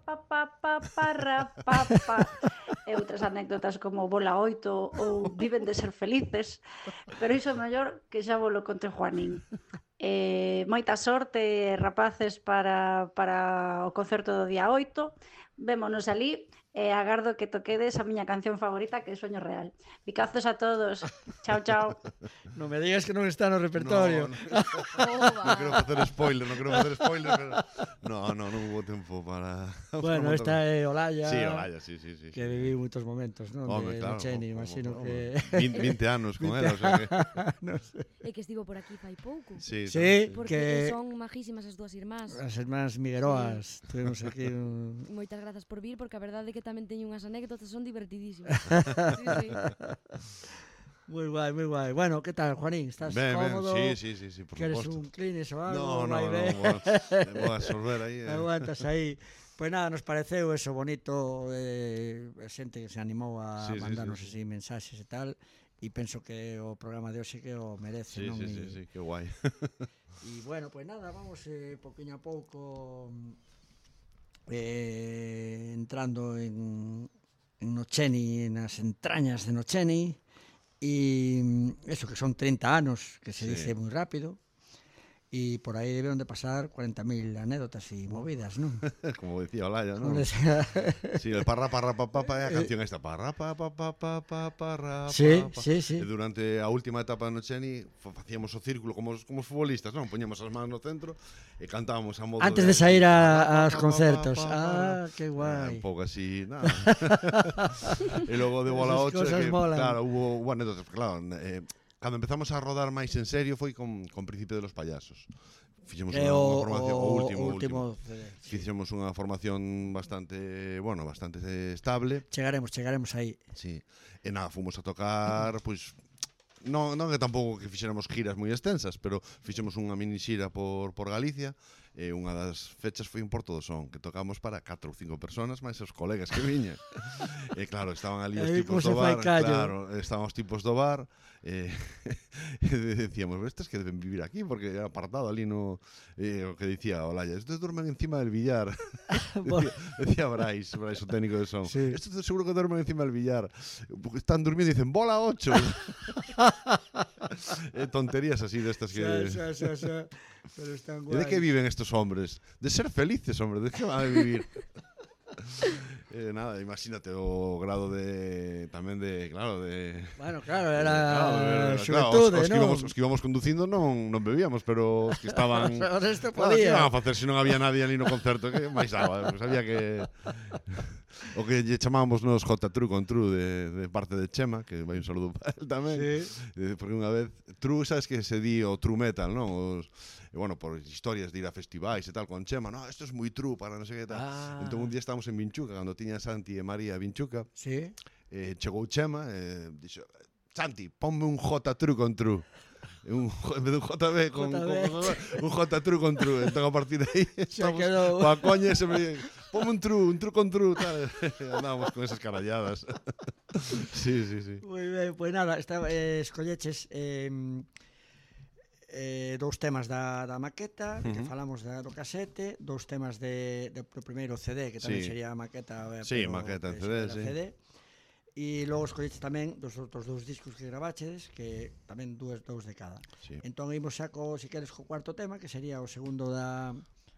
K: e outras anécdotas como Bola 8 ou Viven de ser felices, pero iso é mellor que xa volo conte Juanín. Moita sorte, rapaces, para o concerto do día 8. Vémonos ali e agardo que toquedes a miña canción favorita, que é Sueño Real. Picazos a todos. Chao, chao.
F: Non me digas que non está no repertorio.
G: Non quero facer spoiler, pero... Non hubo tempo para...
F: Bueno, esta é Olaya.
G: Sí, Olaya, sí.
F: Que viví moitos momentos, non?
G: Home, claro.
F: Cheni, imagino que...
G: 20 anos con ela, o sea que...
B: Non sei. É que estivo por aquí fai pouco.
G: Sí,
B: porque son majísimas as dúas irmás.
F: As irmás Migueroas. Tuvimos aquí un...
B: Moitas grazas por vir, porque a verdade é que tamén teño unhas anécdotas, son divertidísimas. Sí.
F: Moi guai. Bueno, que tal, Juanín? Estás cómodo?
G: Sí, por suposto.
F: Queres un Kleenex ou algo?
G: No, vou a absorber aí.
F: Aguantas aí. Pois nada, nos pareceu eso bonito, a xente que se animou a mandarnos así mensaxes e tal, e penso que o programa de hoxe que o merece, non?
G: Sí, que guai.
F: E bueno, pois nada, vamos poquinho a pouco entrando en Nocheni, nas entrañas de Nocheni, e eso que son 30 anos, que se dice moi rápido, e por aí debieron de pasar 40.000 anécdotas e movidas, non?
G: Como decía Olaya, non? Sí, el parra, é a canción esta, parra. Sí. E durante a última etapa de Nocheni facíamos o círculo como os futbolistas, non? Poñíamos as mans no centro e cantábamos a modo
F: antes de sair aos concertos. Que guai.
G: Un pouco así, nada. E logo de Bola 8, claro, hubo anécdotas, claro, cando empezamos a rodar máis en serio foi con Príncipe de los Payasos. Fixemos unha formación, o último. Fixemos unha formación bastante estable.
F: Chegaremos aí.
G: Sí. E nada, fomos a tocar, pois non que tampouco que fixéramos giras moi extensas, pero fixemos unha mini xira por Galicia. E unha das fechas foi en Porto do Son, que tocamos para 4 ou 5 personas, máis os colegas que viñan. E claro, estaban ali os tipos do bar, estaban os tipos do bar, e decíamos, estes que deben vivir aquí, porque apartado ali no... o que dicía Olaya, estes dormen encima del billar. Decía Brais, o técnico de son. Estes seguro que dormen encima del billar. Están durmiendo e dicen, bola 8. Tonterías así destas que...
F: Pero están
G: guai. E de que viven estos hombres? De ser felices, hombre, de que van a vivir? Nada, imagínate o grado de tamén de, claro, de...
F: Bueno, claro, era xuventude, non?
G: Os que íbamos conducindo non bebíamos, pero os que estaban...
F: O resto
G: podía. Que iban
F: podía.
G: a facer se non había nadie ali no concerto? Que máis daba? Pues había que... O que lle chamábamos nos J Tru con Tru de parte de Chema, que vai un saludo para él tamén. Porque unha vez... Tru, sabes que se di o True Metal, non? Bueno, por historias de ir a festivais e tal con Chema, no, esto es moi true para non sei que tal. Entón un día estábamos en Vinchuca, cando tiña Santi e María Vinchuca, chegou Chema e dixo, Santi, ponme un J True con True. En vez de un JB con un J True con True. Entón a partir de aí estamos coa coña e se me ponme un True con True tal. Andábamos con esas caralladas. Sí.
F: Moi ben, pois nada, escolleches dous temas da maqueta, que falamos do casete, dous temas do primeiro CD, que tamén sería a maqueta.
G: Maqueta en CD,
F: e logo escolleches tamén dos outros dous discos que gravachedes, que tamén dous de cada. Entón imos xa, se queres, co cuarto tema, que sería o segundo da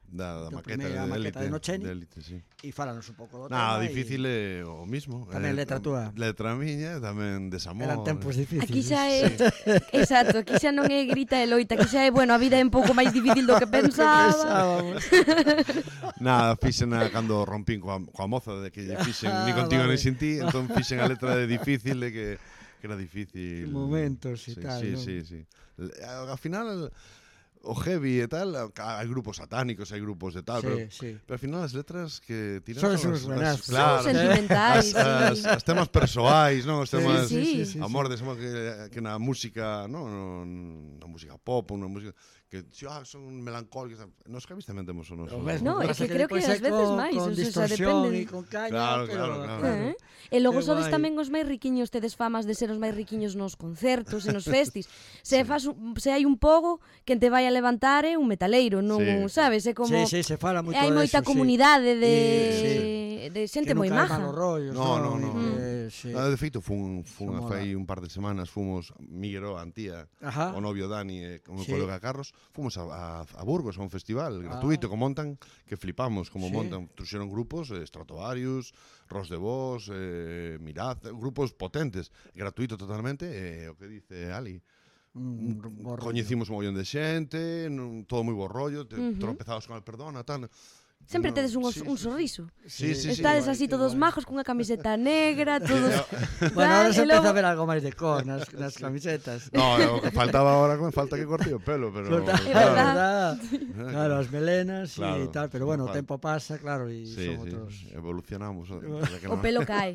G: da maqueta
F: de Nocheni,
G: sí.
F: E fálanos un pouco do
G: tema.
F: Difícil
G: é o mismo.
F: Tamén letra túa.
G: Letra miña, tamén desamor.
F: Eran tempos difíciles.
B: Aquí xa é... Exacto, aquí xa non é grita e loita, aquí xa é, bueno, a vida é un pouco máis difícil do que pensábamos.
G: Nada, fixen cando rompín coa moza de que lle fixen ni contigo ni sin ti, entón fixen a letra de difícil, de que era difícil.
F: Momentos e tal, non?
G: Sí. Ao final... O heavy e tal, hai grupos satánicos, hai grupos de tal, pero ao final as letras que tiran
F: son as buenas,
B: claro, son sentimentais,
G: as temas persoais, non? Os temas amor de que na música, non, na música pop, na música que son melancólicos, nos heavy tamén temos o noso.
B: No, é que creo que ás veces máis,
F: con distorsión e con caña,
G: claro.
B: E logo sodes tamén os máis riquiños, tedes famas de ser os máis riquiños nos concertos e nos festis. Se hai un pogo, quen te vai a levantar é un metaleiro, non, sabes? É como
F: se fala moito
B: hai moita comunidade de xente moi maja.
G: No. De feito, fai un par de semanas fomos Miguel, Antía, o novio Dani e o meu colega Carlos, fomos a Burgos a un festival gratuito que montan, que flipamos como montan, truxeron grupos, Stratovarius, Ros de Vos, Mirad, grupos potentes, gratuito totalmente, o que dice Ali. Coñecimos un mollón de xente, todo moi bo rollo, tropezados con el perdona, tal.
B: Sempre tedes un sorriso. Estades así todos majos cunha camiseta negra, todos...
F: Bueno, ahora se empeza a ver algo máis de cor nas camisetas.
G: No, o que faltaba ahora, falta que corte o pelo, pero...
F: Claro, as melenas e tal, pero bueno, o tempo pasa, claro, e son outros...
G: Evolucionamos.
B: O pelo cae.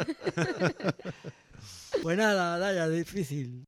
F: Pues nada, Daya, difícil.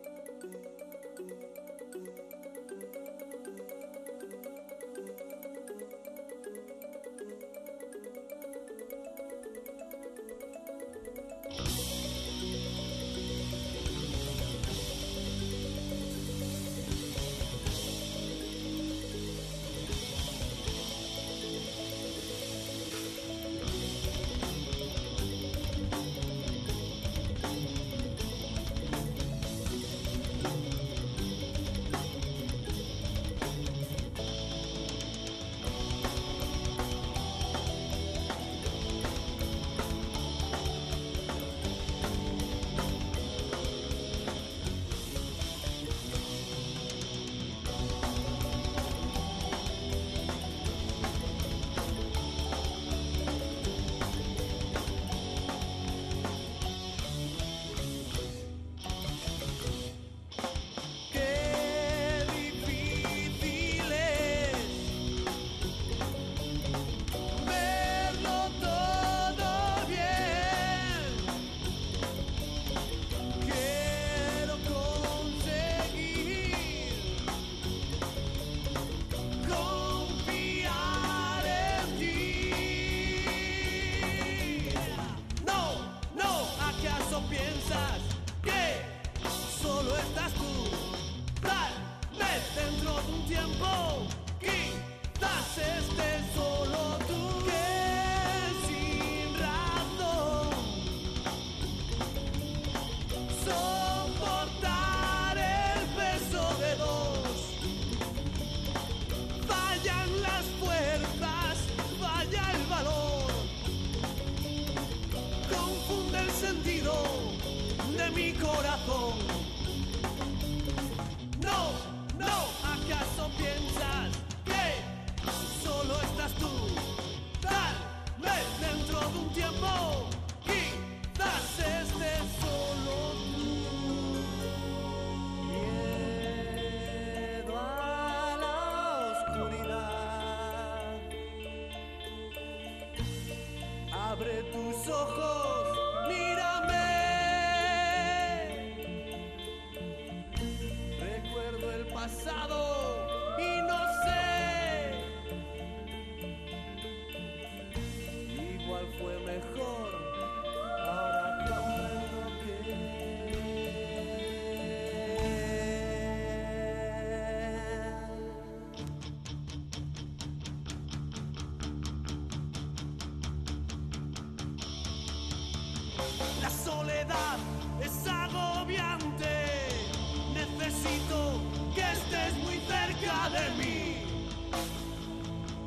L: Abre tus ojos, mírame. Recuerdo el pasado y no sé. Igual fue mejor, ahora comprendo La soledad es agobiante. Necesito que estés muy cerca de mí.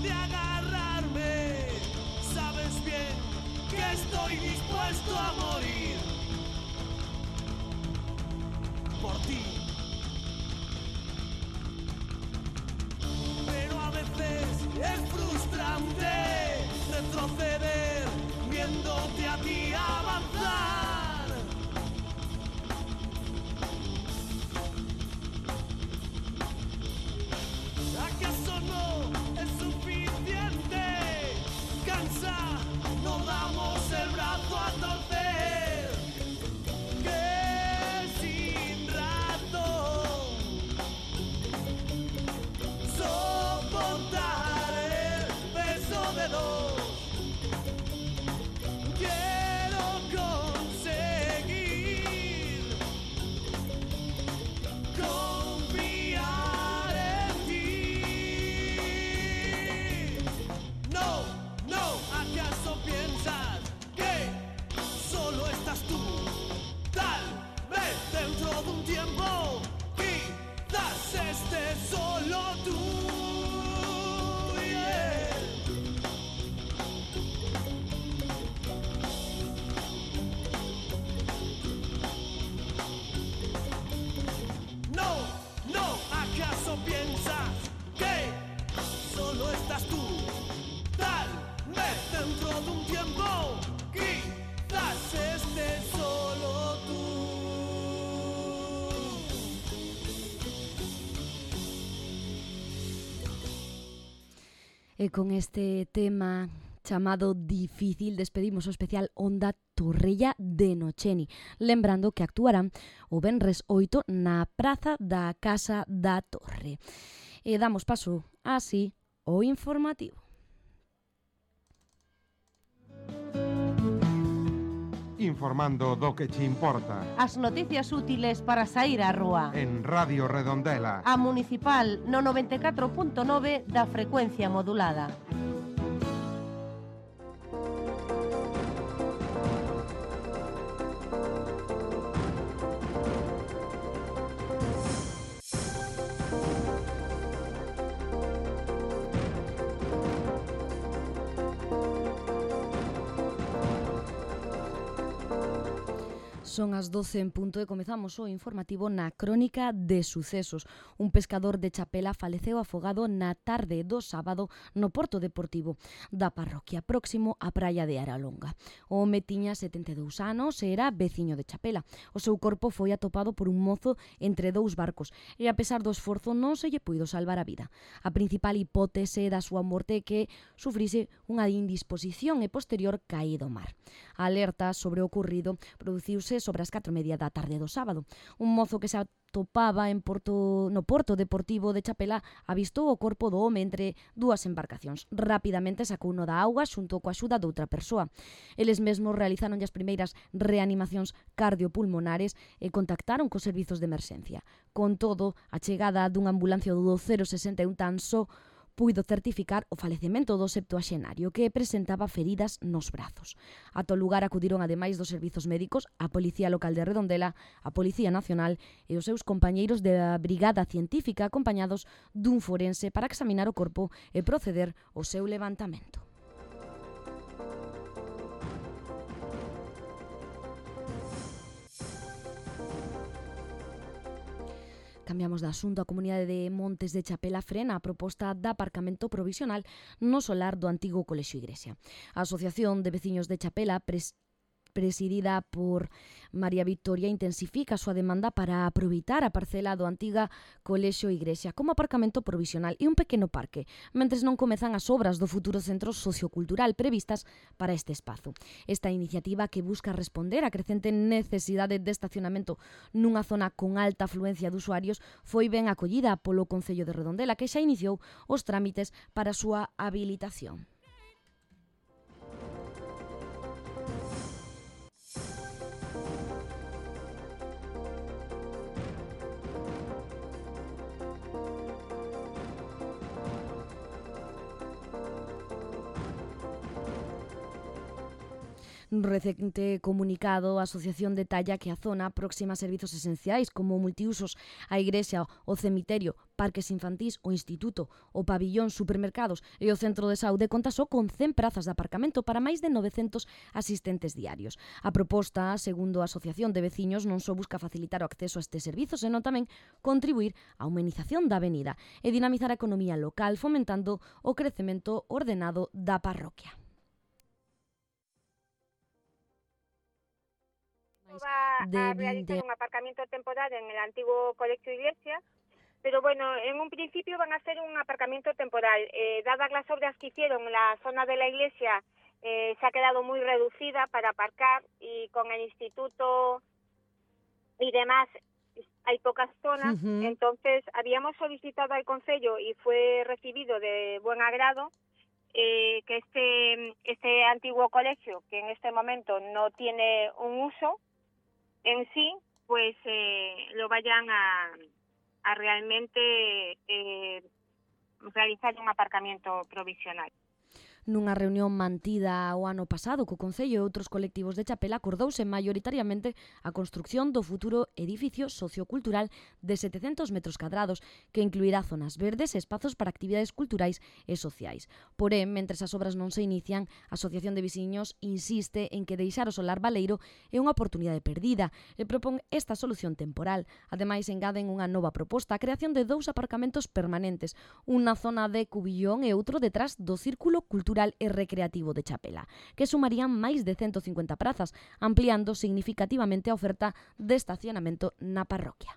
L: dónde agarrarme. Sabes bien que estoy dispuesto a morir por ti. Pero a veces es frustrante retroceder viéndote a ti avanzar. ¿Acaso no es suficiente? Cansa, no damos el brazo a torcer. Que sin razón soportar el peso de dos. Quiero conseguir confiar en ti. No, no, ¿acaso piensas que solo estás tú? Tal vez dentro de un tiempo quizás estés solo tú. Yeah. No, no, ¿acaso piensas que solo estás tú? Tal vez dentro de un tiempo quizás estés solo tú.
B: E con este tema chamado Difícil despedimos o especial Onda Torrella de Nocheni, lembrando que actuarán o venres 8 na praza da Casa da Torre. E damos paso así ao informativo.
C: Informando do que che importa.
D: As noticias útiles para sair á rúa.
C: En Radio Redondela.
D: A Municipal no 94.9 da frecuencia modulada.
B: Son as 12 en punto e comezamos o informativo na crónica de sucesos. Un pescador de Chapela faleceu afogado na tarde do sábado no Porto Deportivo da parroquia próximo á praia de Aralonga. O home tiña 72 anos e era veciño de Chapela. O seu corpo foi atopado por un mozo entre dous barcos e a pesar do esforzo non se lle puido salvar a vida. A principal hipótese da súa morte é que sufrise unha indisposición e posterior caído ao mar. A alerta sobre o ocorrido produciuse sobre as 4:30 da tarde do sábado. Un mozo que se atopaba no Porto Deportivo de Chapela avistou o corpo do home entre dúas embarcacións. Rapidamente sacouno da auga xunto coa axuda doutra persoa. Eles mesmos realizaron as primeiras reanimacións cardiopulmonares e contactaron cos servizos de emerxencia. Con todo, a chegada dunha ambulancia do 061 tan só puido certificar o falecemento do septuaxenario que presentaba feridas nos brazos. Ata o lugar acudiron ademais dos servizos médicos, a Policía Local de Redondela, a Policía Nacional e os seus compañeiros da Brigada Científica acompañados dun forense para examinar o corpo e proceder ao seu levantamento. Cambiamos de asunto. A comunidade de Montes de Chapela frena a proposta de aparcamento provisional no solar do antigo Colexio Igrexa. A Asociación de Veciños de Chapela, presidida por María Victoria, intensifica a súa demanda para aproveitar a parcela do antiga Colexio Igrexa como aparcamento provisional e un pequeno parque, mentres non comezan as obras do futuro centro sociocultural previstas para este espazo. Esta iniciativa, que busca responder á crecente necesidade de estacionamento nunha zona con alta afluencia de usuarios, foi ben acollida polo Concello de Redondela, que xa iniciou os trámites para a súa habilitación. Nun recente comunicado, a asociación detalla que a zona próxima a servizos esenciais como multiusos, a igrexa, o cemiterio, parques infantís, o instituto, o pabillón, supermercados e o centro de saúde conta só con 100 prazas de aparcamento para máis de 900 asistentes diarios. A proposta, segundo a Asociación de Veciños, non só busca facilitar o acceso a estes servizos, senón tamén contribuir á humanización da avenida e dinamizar a economía local, fomentando o crecemento ordenado da parroquia.
M: Va a realizar un aparcamiento temporal en el antiguo Colegio Iglesia, pero bueno, en un principio van a hacer un aparcamiento temporal. Dadas las obras que hicieron, la zona de la iglesia se ha quedado muy reducida para aparcar y con el instituto y demás hay pocas zonas, entonces habíamos solicitado al Concello y fue recibido de buen agrado que este antiguo colegio, que en este momento no tiene un uso en sí, pues lo vayan a realmente realizar un aparcamiento provisional.
B: Nunha reunión mantida o ano pasado co Concello e outros colectivos de Chapela, acordouse maioritariamente a construcción do futuro edificio sociocultural de 700 metros cadrados que incluirá zonas verdes e espazos para actividades culturais e sociais. Porén, mentres as obras non se inician, a Asociación de Veciños insiste en que deixar o solar baleiro é unha oportunidade perdida e propón esta solución temporal. Ademais, engaden unha nova proposta, a creación de 2 aparcamentos permanentes, unha zona de Cubillón e outro detrás do Círculo Cultural e Recreativo de Chapela, que sumarían máis de 150 prazas, ampliando significativamente a oferta de estacionamento na parroquia.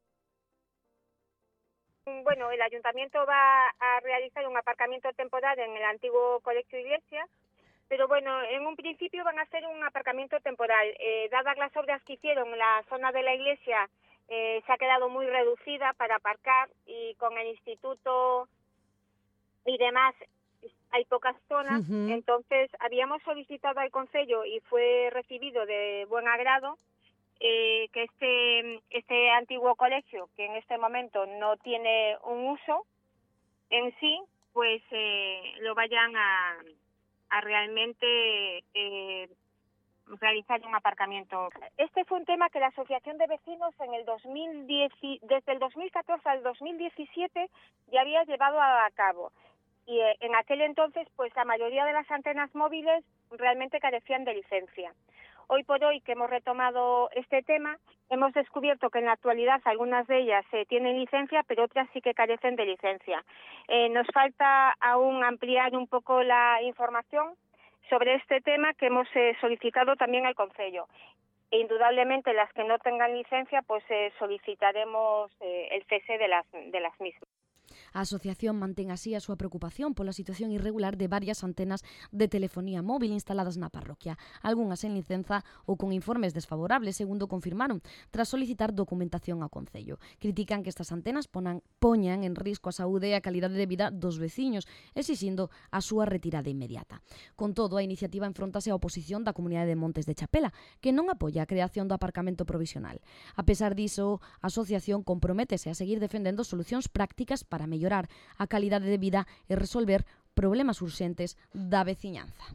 M: Bueno, el ayuntamiento va a realizar un aparcamiento temporal en el antiguo Colegio Iglesia, pero bueno, en un principio van a hacer un aparcamiento temporal. Dadas las obras que hicieron, la zona de la iglesia se ha quedado muy reducida para aparcar y con el instituto y demás hay pocas zonas, entonces habíamos solicitado al Concello y fue recibido de buen agrado que este antiguo colegio, que en este momento no tiene un uso en sí, pues lo vayan a realmente realizar un aparcamiento. Este fue un tema que la Asociación de Vecinos en el desde el 2014 al 2017 ya había llevado a cabo. Y en aquel entonces, pues la mayoría de las antenas móviles realmente carecían de licencia. Hoy por hoy que hemos retomado este tema, hemos descubierto que en la actualidad algunas de ellas tienen licencia, pero otras sí que carecen de licencia. Nos falta aún ampliar un poco la información sobre este tema que hemos solicitado también al Concello. E indudablemente las que no tengan licencia, pues solicitaremos el cese de las mismas.
B: A asociación mantén así a súa preocupación pola situación irregular de varias antenas de telefonía móvil instaladas na parroquia, algunhas en licenza ou con informes desfavorables, segundo confirmaron, tras solicitar documentación ao Concello. Critican que estas antenas poñan en risco a saúde e a calidade de vida dos veciños, exixindo a súa retirada inmediata. Con todo, a iniciativa enfrontase á oposición da Comunidade de Montes de Chapela, que non apoia a creación do aparcamento provisional. A pesar diso, a asociación comprométese a seguir defendendo solucións prácticas para mellorar a calidade de vida e resolver problemas urxentes da veciñanza.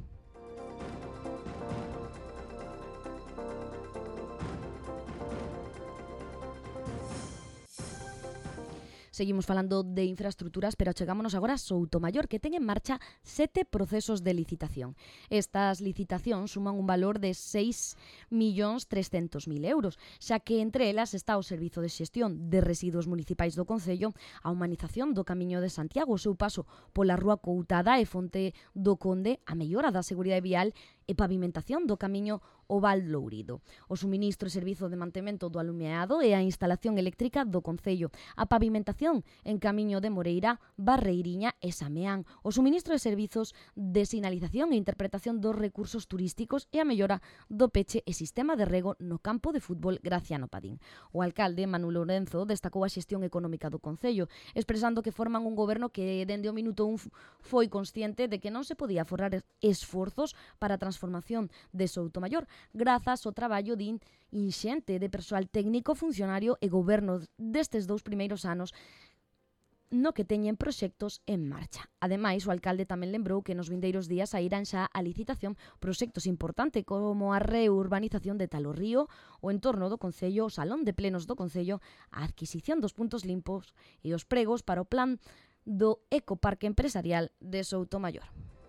B: Seguimos falando de infraestructuras, pero chegámonos agora a Soutomaior, que ten en marcha 7 procesos de licitación. Estas licitacións suman un valor de 6.300.000 euros, xa que entre elas está o Servizo de Xestión de Residuos Municipais do Concello, a humanización do Camiño de Santiago, o seu paso pola Rúa Coutada e Fonte do Conde, a mellora da seguridade vial e pavimentación do Camiño o Val Lourido, o suministro e servizo de mantemento do alumeado e a instalación eléctrica do Concello, a pavimentación en Camiño de Moreira, Barreiriña e Sameán, o suministro de servizos de sinalización e interpretación dos recursos turísticos e a mellora do peche e sistema de rego no campo de fútbol Graciano Padín. O alcalde Manu Lorenzo destacou a xestión económica do Concello, expresando que forman un goberno que dende o minuto 1 foi consciente de que non se podía aforrar esforzos para a transformación de Soutomaior, grazas ao traballo din inxente de persoal técnico, funcionario e goberno destes 2 primeiros anos no que teñen proxectos en marcha. Ademais, o alcalde tamén lembrou que nos vindeiros días sairán xa a licitación proxectos importantes como a reurbanización de Talo Río, o entorno do Concello, o Salón de Plenos do Concello, a adquisición dos puntos limpos e os pregos para o plan do ecoparque empresarial de Soutomaior.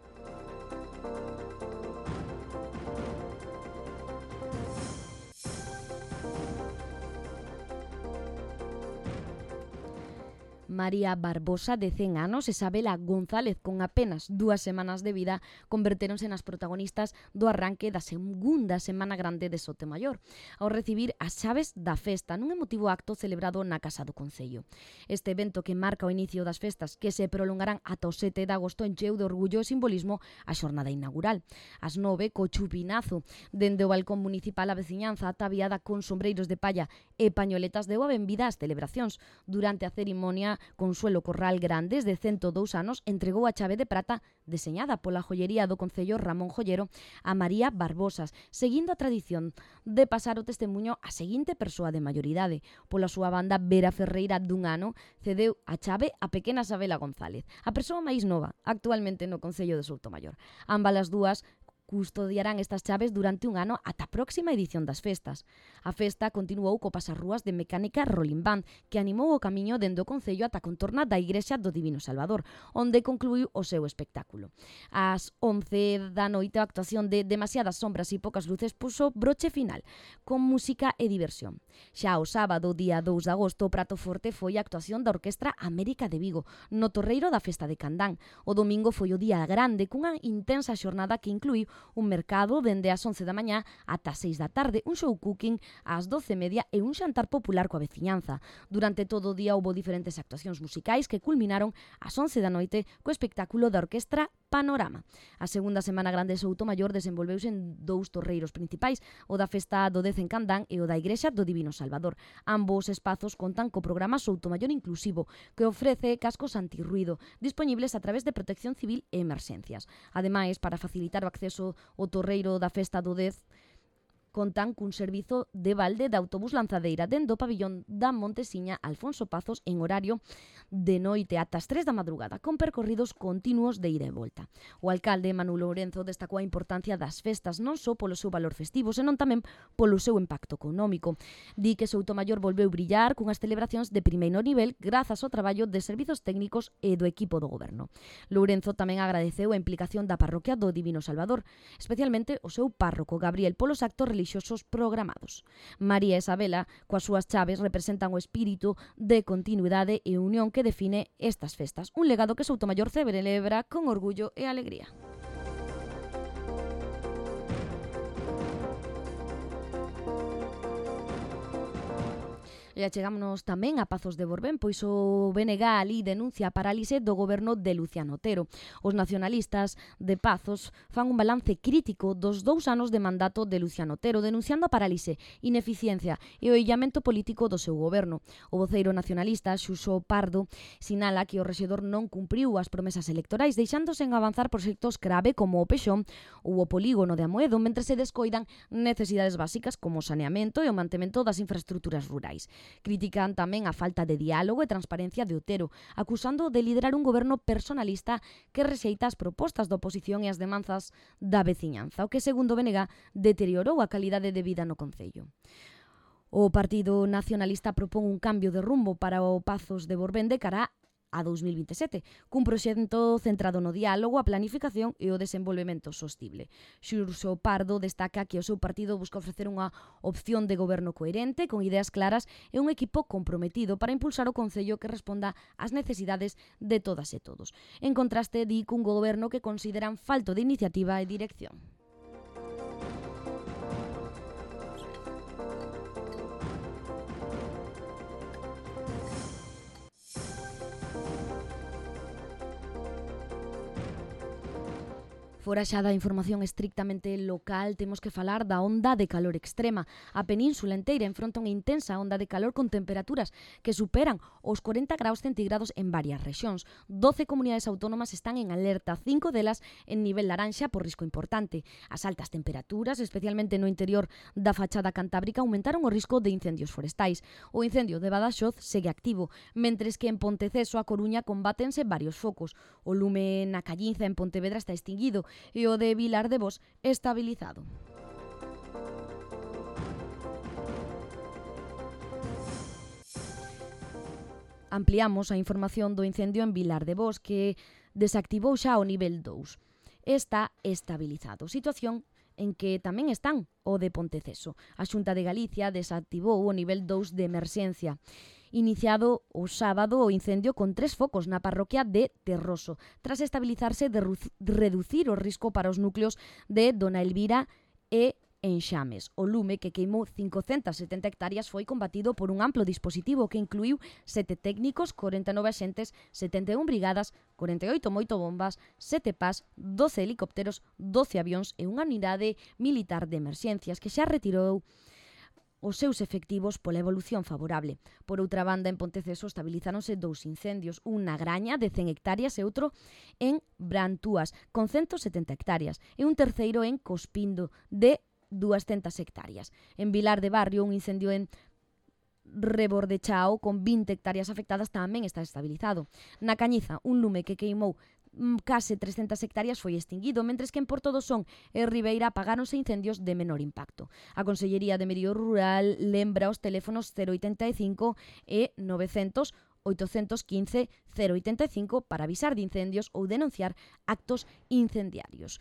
B: María Barbosa, de 100 anos, e Isabela González, con apenas 2 semanas de vida, convertéronse nas protagonistas do arranque da segunda Semana Grande de Sotomayor, ao recibir as chaves da festa nun emotivo acto celebrado na Casa do Concello. Este evento, que marca o inicio das festas, que se prolongarán ata o 7 de agosto, encheu de orgullo e simbolismo a xornada inaugural. Ás 9, co chupinazo, dende o balcón municipal a veciñanza ataviada con sombreiros de palla e pañoletas deu a benvida ás celebracións. Durante a cerimonia, Consuelo Corral Grandes, de 102 anos, entregou a chave de prata deseñada pola joyería do Concello Ramón Jollero a María Barbosas, seguindo a tradición de pasar o testemuño a seguinte persoa de maioridade. Pola súa banda, Vera Ferreira, dun ano, cedeu a chave a pequena Isabela González, a persoa máis nova actualmente no Concello de Soutomaior. Ambas as dúas custodiarán estas chaves durante un ano ata a próxima edición das festas. A festa continuou co pasarrúas de mecánica Rolling Band, que animou o camiño dende o Concello ata a contorna da Igrexa do Divino Salvador, onde concluiu o seu espectáculo. Ás 11 da noite, a actuación de Demasiadas sombras e poucas luces puxo broche final, con música e diversión. Xa o sábado, día 2 de agosto, o prato forte foi a actuación da Orquestra América de Vigo, no torreiro da festa de Candán. O domingo foi o día grande, cunha intensa xornada que incluiu un mercado dende as 11 da mañá ata as 6 da tarde, un show cooking ás 12:30 e un xantar popular coa veciñanza. Durante todo o día houbo diferentes actuacións musicais que culminaron ás 11 da noite co espectáculo da Orquestra Panorama. A segunda Semana Grande de Soutomaior desenvolveuse en 2 torreiros principais, o da Festa do Dez en Candán e o da Igrexa do Divino Salvador. Ambos espazos contan co programa Soutomaior Inclusivo, que ofrece cascos antirruido, disponibles a través de Protección Civil e Emerxencias. Ademais, para facilitar o acceso ao torreiro da Festa do Dez, contan cun servizo de balde de autobús lanzadeira dende o pabillón da Montesiña Alfonso Pazos en horario de noite ata as 3 da madrugada, con percorridos continuos de ida e volta. O alcalde Manu Lourenzo destacou a importancia das festas non só polo seu valor festivo, senón tamén polo seu impacto económico. Di que Soutomaior volveu brillar cunhas celebracións de primeiro nivel grazas ao traballo de servizos técnicos e do equipo do goberno. Lourenzo tamén agradeceu a implicación da parroquia do Divino Salvador, especialmente o seu párroco Gabriel polos actos religiosos programados. María e Isabela, coas súas chaves, representan o espírito de continuidade e unión que define estas festas, un legado que Soutomaior celebra con orgullo e alegría. E achegámonos tamén a Pazos de Borbén, pois o BNG ali denuncia a parálise do goberno de Luciano Otero. Os nacionalistas de Pazos fan un balance crítico dos 2 anos de mandato de Luciano Otero, denunciando a parálise, ineficiencia e o illamento político do seu goberno. O voceiro nacionalista, Xuxo Pardo, sinala que o rexedor non cumpriu as promesas electorais, deixándose en avanzar proxectos clave como o Pexón ou o polígono de Amoedo, mentre se descoidan necesidades básicas como o saneamento e o mantemento das infraestructuras rurais. Critican tamén a falta de diálogo e transparencia de Otero, acusando de liderar un goberno personalista que rexeita as propostas da oposición e as demandas da veciñanza, o que, segundo BNG, deteriorou a calidade de vida no Concello. O Partido Nacionalista propón un cambio de rumbo para o Pazos de Borbén de cara a 2027, cun proxecto centrado no diálogo, a planificación e o desenvolvemento sostible. Xurxo Pardo destaca que o seu partido busca ofrecer unha opción de goberno coherente, con ideas claras e un equipo comprometido para impulsar o Concello que responda ás necesidades de todas e todos. En contraste, di cun goberno que consideran falto de iniciativa e dirección. Fora xa da información estrictamente local, temos que falar da onda de calor extrema. A península inteira enfronta unha intensa onda de calor con temperaturas que superan os 40 graus centígrados en varias rexións. 12 comunidades autónomas están en alerta, 5 delas en nivel laranxa por risco importante. As altas temperaturas, especialmente no interior da fachada cantábrica, aumentaron o risco de incendios forestais. O incendio de Badaxoz segue activo, mentres que en Ponteceso, a Coruña, combátense varios focos. O lume na Callinza, en Pontevedra, está extinguido e o de Vilar de Bos estabilizado. Ampliamos a información do incendio en Vilar de Bos, que desactivou xa o nivel 2. Está estabilizado. Situación en que tamén están o de Ponteceso. A Xunta de Galicia desactivou o nivel 2 de emerxencia. Iniciado o sábado o incendio con 3 focos na parroquia de Terroso, tras estabilizarse de reducir o risco para os núcleos de Dona Elvira e Enxames. O lume, que queimou 570 hectáreas, foi combatido por un amplo dispositivo que incluiu 7 técnicos, 49 axentes, 71 brigadas, 48 moitobombas, 7 PAS, 12 helicópteros, 12 avións e unha unidade militar de emerxencias que xa retirou os seus efectivos pola evolución favorable. Por outra banda, en Ponteceso estabilizáronse 2 incendios, un na Graña de 100 hectáreas e outro en Brantúas, con 170 hectáreas, e un terceiro en Cospindo, de 200 hectáreas. En Vilar de Barrio, un incendio en Rebordechao, con 20 hectáreas afectadas, tamén está estabilizado. Na Cañiza, un lume que queimou case 300 hectáreas foi extinguido, mentres que en Porto do Son e Ribeira apagáronse incendios de menor impacto. A Consellería de Medio Rural lembra os teléfonos 085 e 900 815 085 para avisar de incendios ou denunciar actos incendiarios.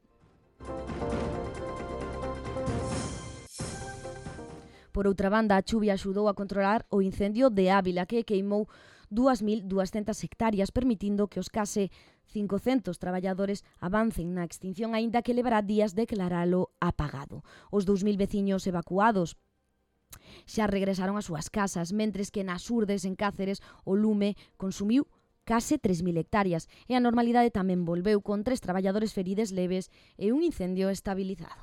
B: Por outra banda, a chuvia axudou a controlar o incendio de Ávila, que queimou 2.200 hectáreas, permitindo que os case 500 traballadores avancen na extinción, aínda que levará días declaralo apagado. Os 2.000 veciños evacuados xa regresaron ás súas casas, mentres que nas Urdes, en Cáceres, o lume consumiu case 3.000 hectáreas e a normalidade tamén volveu, con 3 traballadores ferides leves e un incendio estabilizado.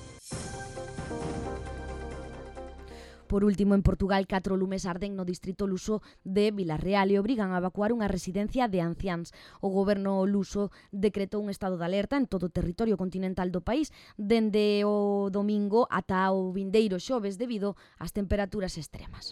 B: Por último, en Portugal, 4 lumes arden no distrito luso de Vilarreal e obrigan a evacuar unha residencia de anciáns. O goberno luso decretou un estado de alerta en todo o territorio continental do país dende o domingo ata o vindeiro xoves debido ás temperaturas extremas.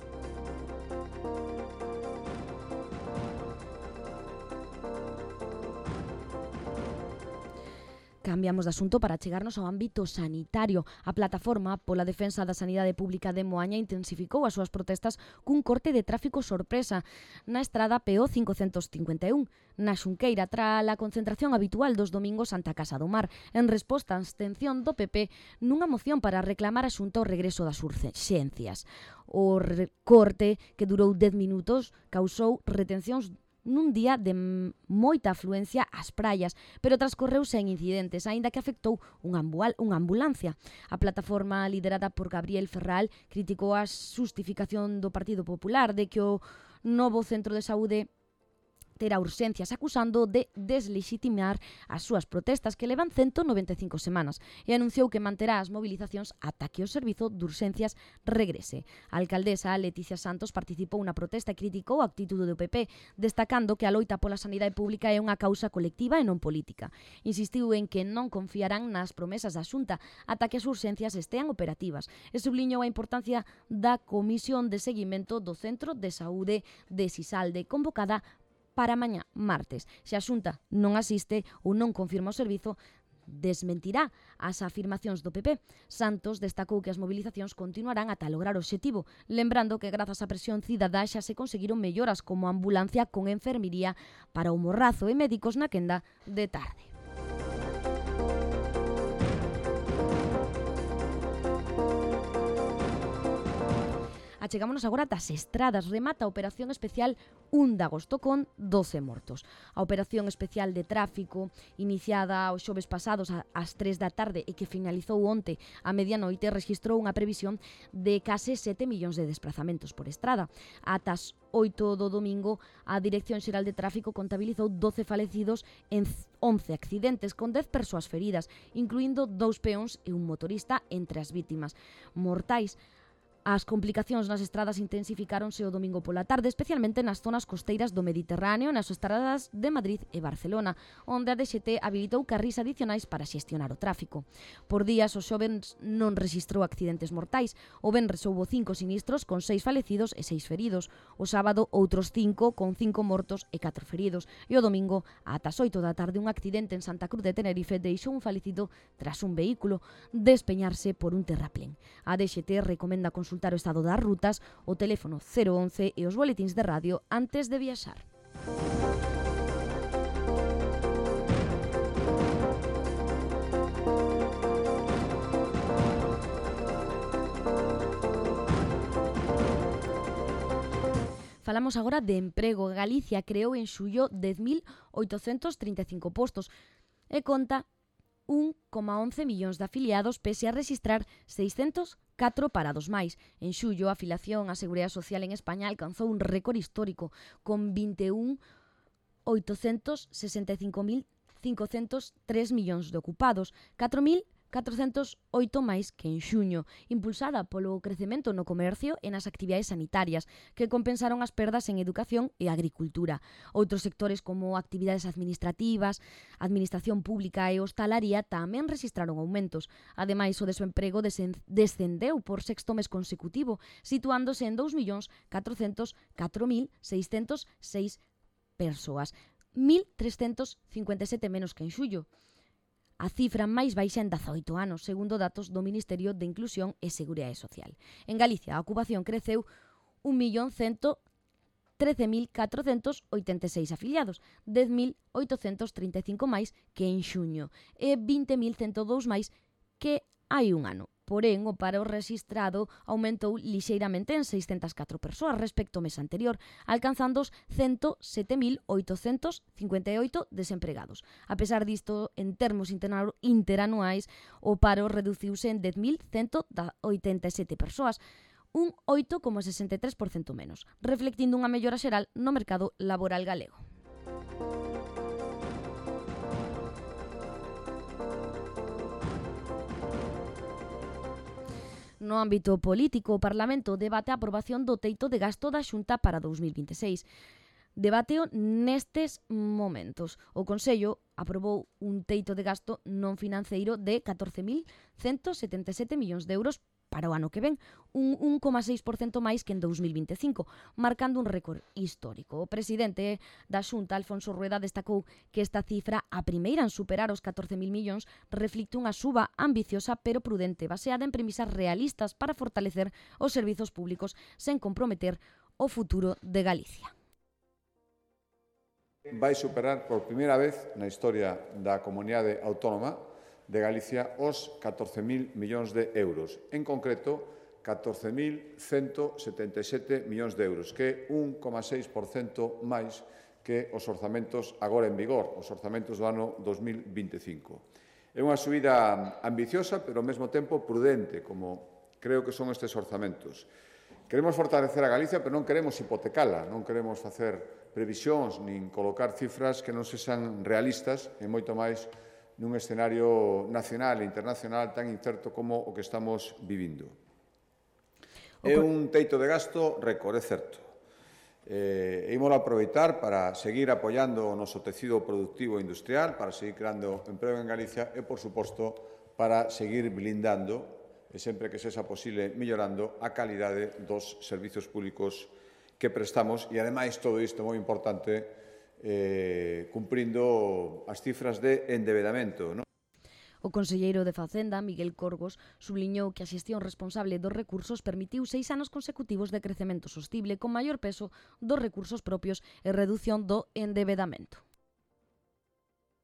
B: Cambiamos de asunto para chegarnos ao ámbito sanitario. A plataforma pola defensa da sanidade pública de Moaña intensificou as súas protestas cun corte de tráfico sorpresa na estrada PO 551, na Xunqueira, tras a concentración habitual dos domingos ante a Casa do Mar, en resposta á abstención do PP nunha moción para reclamar a Xunta o regreso das urxencias. O corte, que durou 10 minutos, causou retencións nun día de moita afluencia ás praias, pero transcorreu sen incidentes, aínda que afectou unha ambulancia. A plataforma liderada por Gabriel Ferral criticou a xustificación do Partido Popular de que o novo centro de saúde terá urxencias, acusando de deslegitimar as súas protestas que levan 195 semanas, e anunciou que manterá as movilizacións ata que o servizo de urxencias regrese. A alcaldesa Leticia Santos participou na protesta e criticou a actitude do PP, destacando que a loita pola sanidade pública é unha causa colectiva e non política. Insistiu en que non confiarán nas promesas da Xunta ata que as urxencias estean operativas e subliñou a importancia da Comisión de Seguimento do Centro de Saúde de Sisalde, convocada para mañá, martes. Se a Xunta non asiste ou non confirma o servizo, desmentirá as afirmacións do PP. Santos destacou que as movilizacións continuarán ata lograr o obxectivo, lembrando que grazas á presión cidadá xa se conseguiron melloras como ambulancia con enfermería para o Morrazo e médicos na quenda de tarde. A Achegámonos agora das estradas. Remata a operación especial 1 de agosto con 12 mortos. A operación especial de tráfico, iniciada os xoves pasados ás 3 da tarde e que finalizou onte a medianoite, registrou unha previsión de case 7 millóns de desplazamentos por estrada. Ata as 8 do domingo, a Dirección Xeral de Tráfico contabilizou 12 falecidos en 11 accidentes, con 10 persoas feridas, incluindo 2 peóns e un motorista entre as vítimas mortais. As complicacións nas estradas intensificáronse o domingo pola tarde, especialmente nas zonas costeiras do Mediterráneo, nas estradas de Madrid e Barcelona, onde a DXT habilitou carrís adicionais para xestionar o tráfico. Por días, o xoves non rexistrou accidentes mortais. O venres houbo 5 sinistros con 6 falecidos e 6 feridos. O sábado, outros 5 con 5 mortos e 4 feridos. E o domingo, ata as 8 da tarde, un accidente en Santa Cruz de Tenerife deixou un falecido tras un vehículo despeñarse por un terraplén. A DXT recomenda consultar o estado das rutas, o teléfono 011 e os boletíns de radio antes de viaxar. Falamos agora de emprego. Galicia creou en xullo 10.835 postos e conta 1,11 millóns de afiliados pese a registrar 604 parados máis. En xullo, a afiliación á Seguridade Social en España alcanzou un récord histórico con 21.865.503 millóns de ocupados, 4.408 máis que en xuño, impulsada polo crecemento no comercio e nas actividades sanitarias, que compensaron as perdas en educación e agricultura. Outros sectores como actividades administrativas, administración pública e hostalaría tamén registraron aumentos. Ademais, o desemprego descendeu por sexto mes consecutivo, situándose en 2.404.606 persoas, 1.357 menos que en xullo. A cifra máis baixa en 18 anos, segundo datos do Ministerio de Inclusión e Seguridade Social. En Galicia, a ocupación creceu 1.113.486 afiliados, 10.835 máis que en xuño e 20.102 máis que hai un ano. Porén, o paro rexistrado aumentou lixeiramente en 604 persoas respecto ao mes anterior, alcanzando os 107.858 desempregados. A pesar disto, en termos interanuais, o paro reduciuse en 10.187 persoas, un 8,63% menos, reflectindo unha mellora xeral no mercado laboral galego. No ámbito político, o Parlamento debate a aprobación do teito de gasto da Xunta para 2026. Debateo nestes momentos. O Consello aprobou un teito de gasto non financeiro de 14.177 millóns de euros para o ano que ven, un 1,6% máis que en 2025, marcando un récord histórico. O presidente da Xunta, Alfonso Rueda, destacou que esta cifra, a primeira en superar os 14.000 millóns, reflicte unha suba ambiciosa pero prudente, baseada en premisas realistas para fortalecer os servizos públicos sen comprometer o futuro de Galicia.
N: Vai superar por primeira vez na historia da comunidade autónoma de Galicia os 14.000 millóns de euros. En concreto, 14.177 millóns de euros, que é 1,6% máis que os orzamentos agora en vigor, os orzamentos do ano 2025. É unha subida ambiciosa, pero ao mesmo tempo prudente, como creo que son estes orzamentos. Queremos fortalecer a Galicia, pero non queremos hipotecala, non queremos facer previsións nin colocar cifras que non sexan realistas e moito máis nun escenario nacional e internacional tan incerto como o que estamos vivindo. É un teito de gasto récord, é certo. Ímolo aproveitar para seguir apoiando o noso tecido productivo e industrial, para seguir creando emprego en Galicia e, por suposto, para seguir blindando, e sempre que sexa posible, mellorando a calidade dos servizos públicos que prestamos e, ademais, todo isto moi importante, cumprindo as cifras de endebedamento, non?
B: O conselleiro de Facenda, Miguel Corgos, subliñou que a xestión responsable dos recursos permitiu 6 anos consecutivos de crecemento sostible con maior peso dos recursos propios e redución do endebedamento.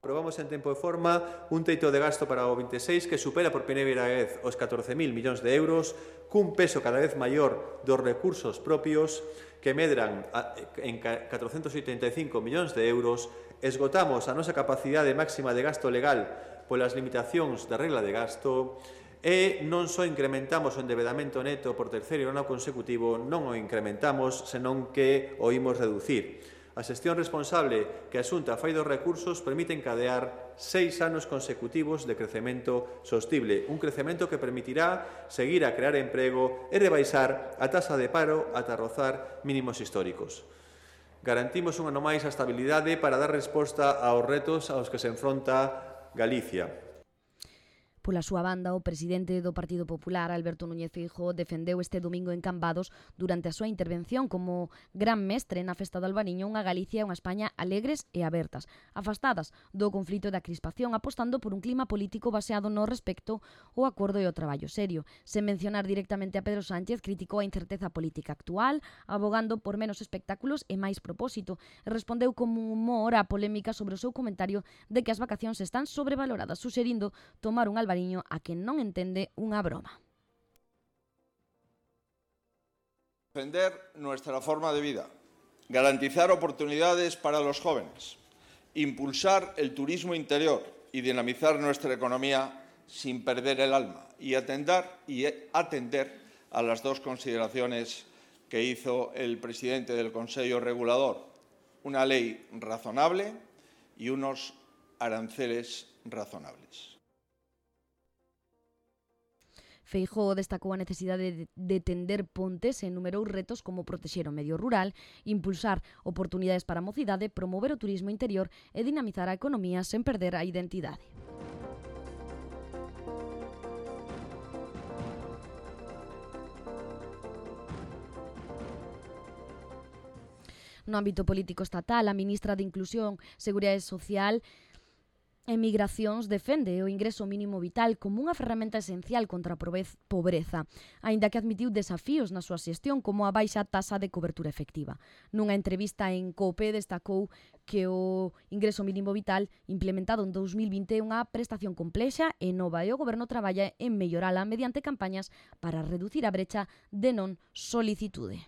O: Aprobamos en tempo e forma un teito de gasto para o 26 que supera por primeira vez os 14.000 millóns de euros, cun peso cada vez maior dos recursos propios que medran en 485 millóns de euros. Esgotamos a nosa capacidade máxima de gasto legal polas limitacións da regla de gasto e non só incrementamos o endebedamento neto por terceiro ano consecutivo, non o incrementamos, senón que o imos reducir. A xestión responsable que a Xunta fai dos recursos permite encadear 6 anos consecutivos de crecemento sostible, un crecemento que permitirá seguir a crear emprego e rebaixar a taxa de paro ata rozar mínimos históricos. Garantimos un ano máis a estabilidade para dar resposta aos retos aos que se enfronta Galicia.
B: Pola súa banda, o presidente do Partido Popular, Alberto Núñez Feijóo, defendeu este domingo en Cambados durante a súa intervención como gran mestre na Festa do Albariño unha Galicia e unha España alegres e abertas, afastadas do conflito e da crispación, apostando por un clima político baseado no respecto, o acordo e o traballo serio. Sen mencionar directamente a Pedro Sánchez, criticou a incerteza política actual, abogando por menos espectáculos e máis propósito, e respondeu con humor á polémica sobre o seu comentario de que as vacacións están sobrevaloradas, suxerindo tomar un albariño a quen non entende unha broma.
P: Defender nuestra forma de vida, garantizar oportunidades para los jóvenes, impulsar el turismo interior y dinamizar nuestra economía sin perder el alma y atender a las dos consideraciones que hizo el presidente del Consejo Regulador, una ley razonable y unos aranceles razonables.
B: Feijóo destacou a necesidade de tender pontes e enumerou retos como protexer o medio rural, impulsar oportunidades para a mocidade, promover o turismo interior e dinamizar a economía sen perder a identidade. No ámbito político estatal, a ministra de Inclusión, Seguridade Social e Migracións defende o ingreso mínimo vital como unha ferramenta esencial contra a pobreza, aínda que admitiu desafíos na súa xestión como a baixa taxa de cobertura efectiva. Nunha entrevista en COPE destacou que o ingreso mínimo vital implementado en 2020 é unha prestación complexa e nova e o Goberno traballa en mellorala mediante campañas para reducir a brecha de non solicitude.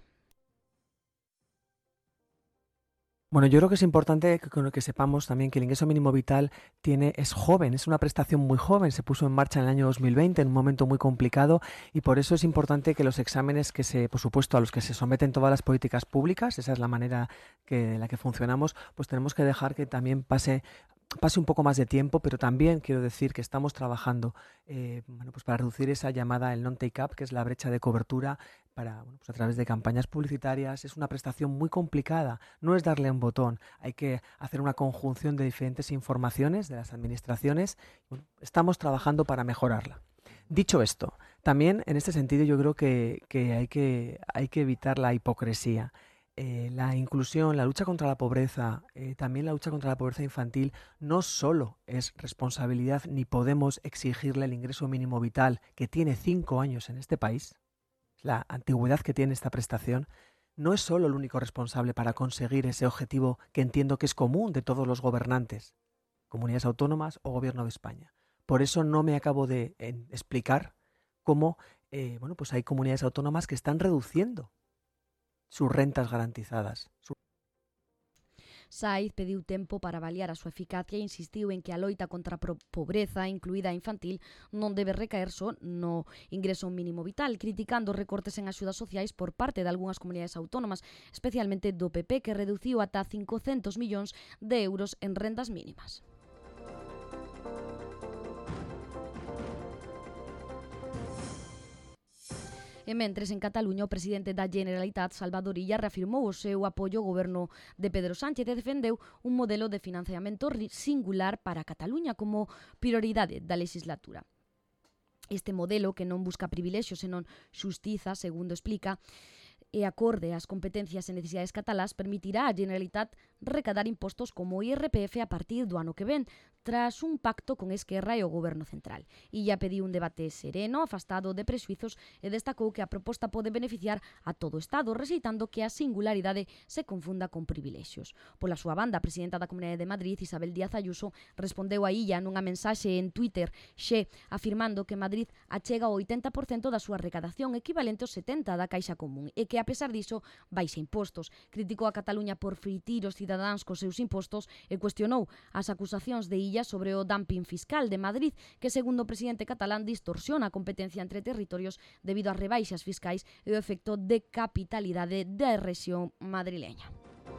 Q: Bueno, yo creo que es importante que sepamos también que el ingreso mínimo vital es joven, es una prestación muy joven, se puso en marcha en el año 2020 en un momento muy complicado y por eso es importante que los exámenes por supuesto, a los que se someten todas las políticas públicas, esa es la manera en la que funcionamos, pues tenemos que dejar que también pase un poco más de tiempo, pero también quiero decir que estamos trabajando pues para reducir esa llamada el non-take-up, que es la brecha de cobertura, pues a través de campañas publicitarias. Es una prestación muy complicada, no es darle un botón, hay que hacer una conjunción de diferentes informaciones de las administraciones. Bueno, estamos trabajando para mejorarla. Dicho esto, también en este sentido yo creo que hay que evitar la hipocresía. La inclusión, la lucha contra la pobreza, también la lucha contra la pobreza infantil, no solo es responsabilidad ni podemos exigirle el ingreso mínimo vital que tiene 5 años en este país. La antigüedad que tiene esta prestación no es solo el único responsable para conseguir ese objetivo que entiendo que es común de todos los gobernantes, comunidades autónomas o Gobierno de España. Por eso no me acabo de explicar cómo pues hay comunidades autónomas que están reduciendo sus rentas garantizadas.
B: Saiz pediu tempo para avaliar a súa eficacia e insistiu en que a loita contra a pobreza, incluída a infantil, non debe recaer só no ingreso mínimo vital, criticando recortes en axudas sociais por parte de algunhas comunidades autónomas, especialmente do PP, que reduciu ata 500 millóns de euros en rendas mínimas. E mentres, en Cataluña, o presidente da Generalitat, Salvador Illa, reafirmou o seu apoio ao goberno de Pedro Sánchez e defendeu un modelo de financiamento singular para Cataluña como prioridade da legislatura. Este modelo, que non busca privilexios senón xustiza, segundo explica, e acorde ás competencias e necesidades catalás, permitirá á Generalitat recadar impostos como o IRPF a partir do ano que ven, tras un pacto con Esquerra e o Goberno Central. Illa pediu un debate sereno, afastado de prexuizos e destacou que a proposta pode beneficiar a todo o Estado, rexeitando que a singularidade se confunda con privilexios. Pola súa banda, a presidenta da Comunidade de Madrid, Isabel Díaz Ayuso, respondeu a Illa nunha mensaxe en Twitter afirmando que Madrid achega o 80% da súa recadación, equivalente ao 70% da Caixa Común, e que, a pesar diso, baixa impostos. Criticou a Cataluña por fritir os cidadáns cos seus impostos e cuestionou as acusacións de Illa sobre o dumping fiscal de Madrid, que, segundo o presidente catalán, distorsiona a competencia entre territorios debido ás rebaixas fiscais e o efecto de capitalidade da rexión madrileña.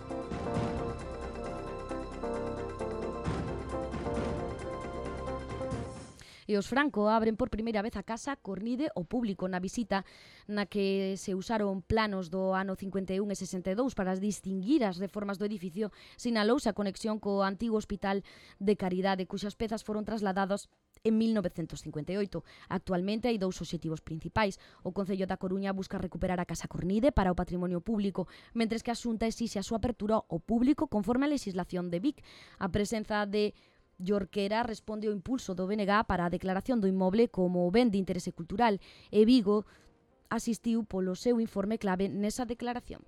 B: E os Franco abren por primeira vez a Casa Cornide ao público na visita na que se usaron planos do ano 51 e 62 para distinguir as reformas do edificio. Sinalouse a conexión co antigo Hospital de Caridade, cuxas pezas foron trasladadas en 1958. Actualmente hai dous obxectivos principais. O Concello da Coruña busca recuperar a Casa Cornide para o patrimonio público, mentres que a Xunta exixe a súa apertura ao público conforme a legislación de Vic. A presenza de Jorquera responde ao impulso do BNG para a declaración do inmoble como ben de interese cultural e Vigo asistiu polo seu informe clave nesa declaración.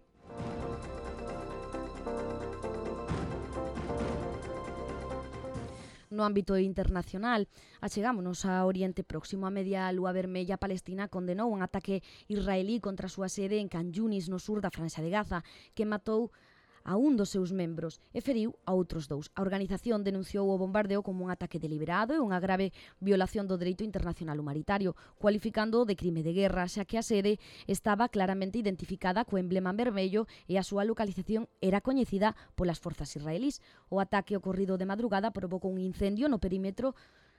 B: No ámbito internacional, achegámonos a Oriente Próximo. A Media Lúa Vermella palestina condenou un ataque israelí contra a súa sede en Khan Yunis, no sur da Franja de Gaza, que matou a un dos seus membros e feriu a outros dous. A organización denunciou o bombardeo como un ataque deliberado e unha grave violación do dereito internacional humanitario, cualificando de crime de guerra, xa que a sede estaba claramente identificada co emblema vermello e a súa localización era coñecida polas forzas israelís. O ataque ocorrido de madrugada provocou un incendio no perímetro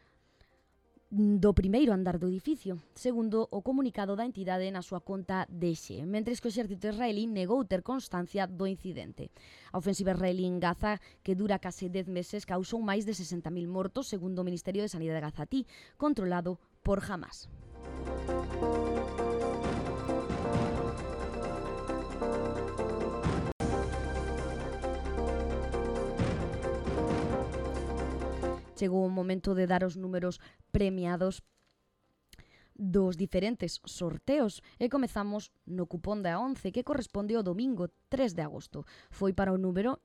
B: do primeiro andar do edificio, segundo o comunicado da entidade na súa conta X, mentres que o exército israelí negou ter constancia do incidente. A ofensiva israelí en Gaza, que dura case 10 meses, causou máis de 60.000 mortos, segundo o Ministerio de Sanidade gazatí, controlado por Hamas. Chegou o momento de dar os números premiados dos diferentes sorteos e comezamos no cupón da 11 que corresponde ao domingo 3 de agosto. Foi para o número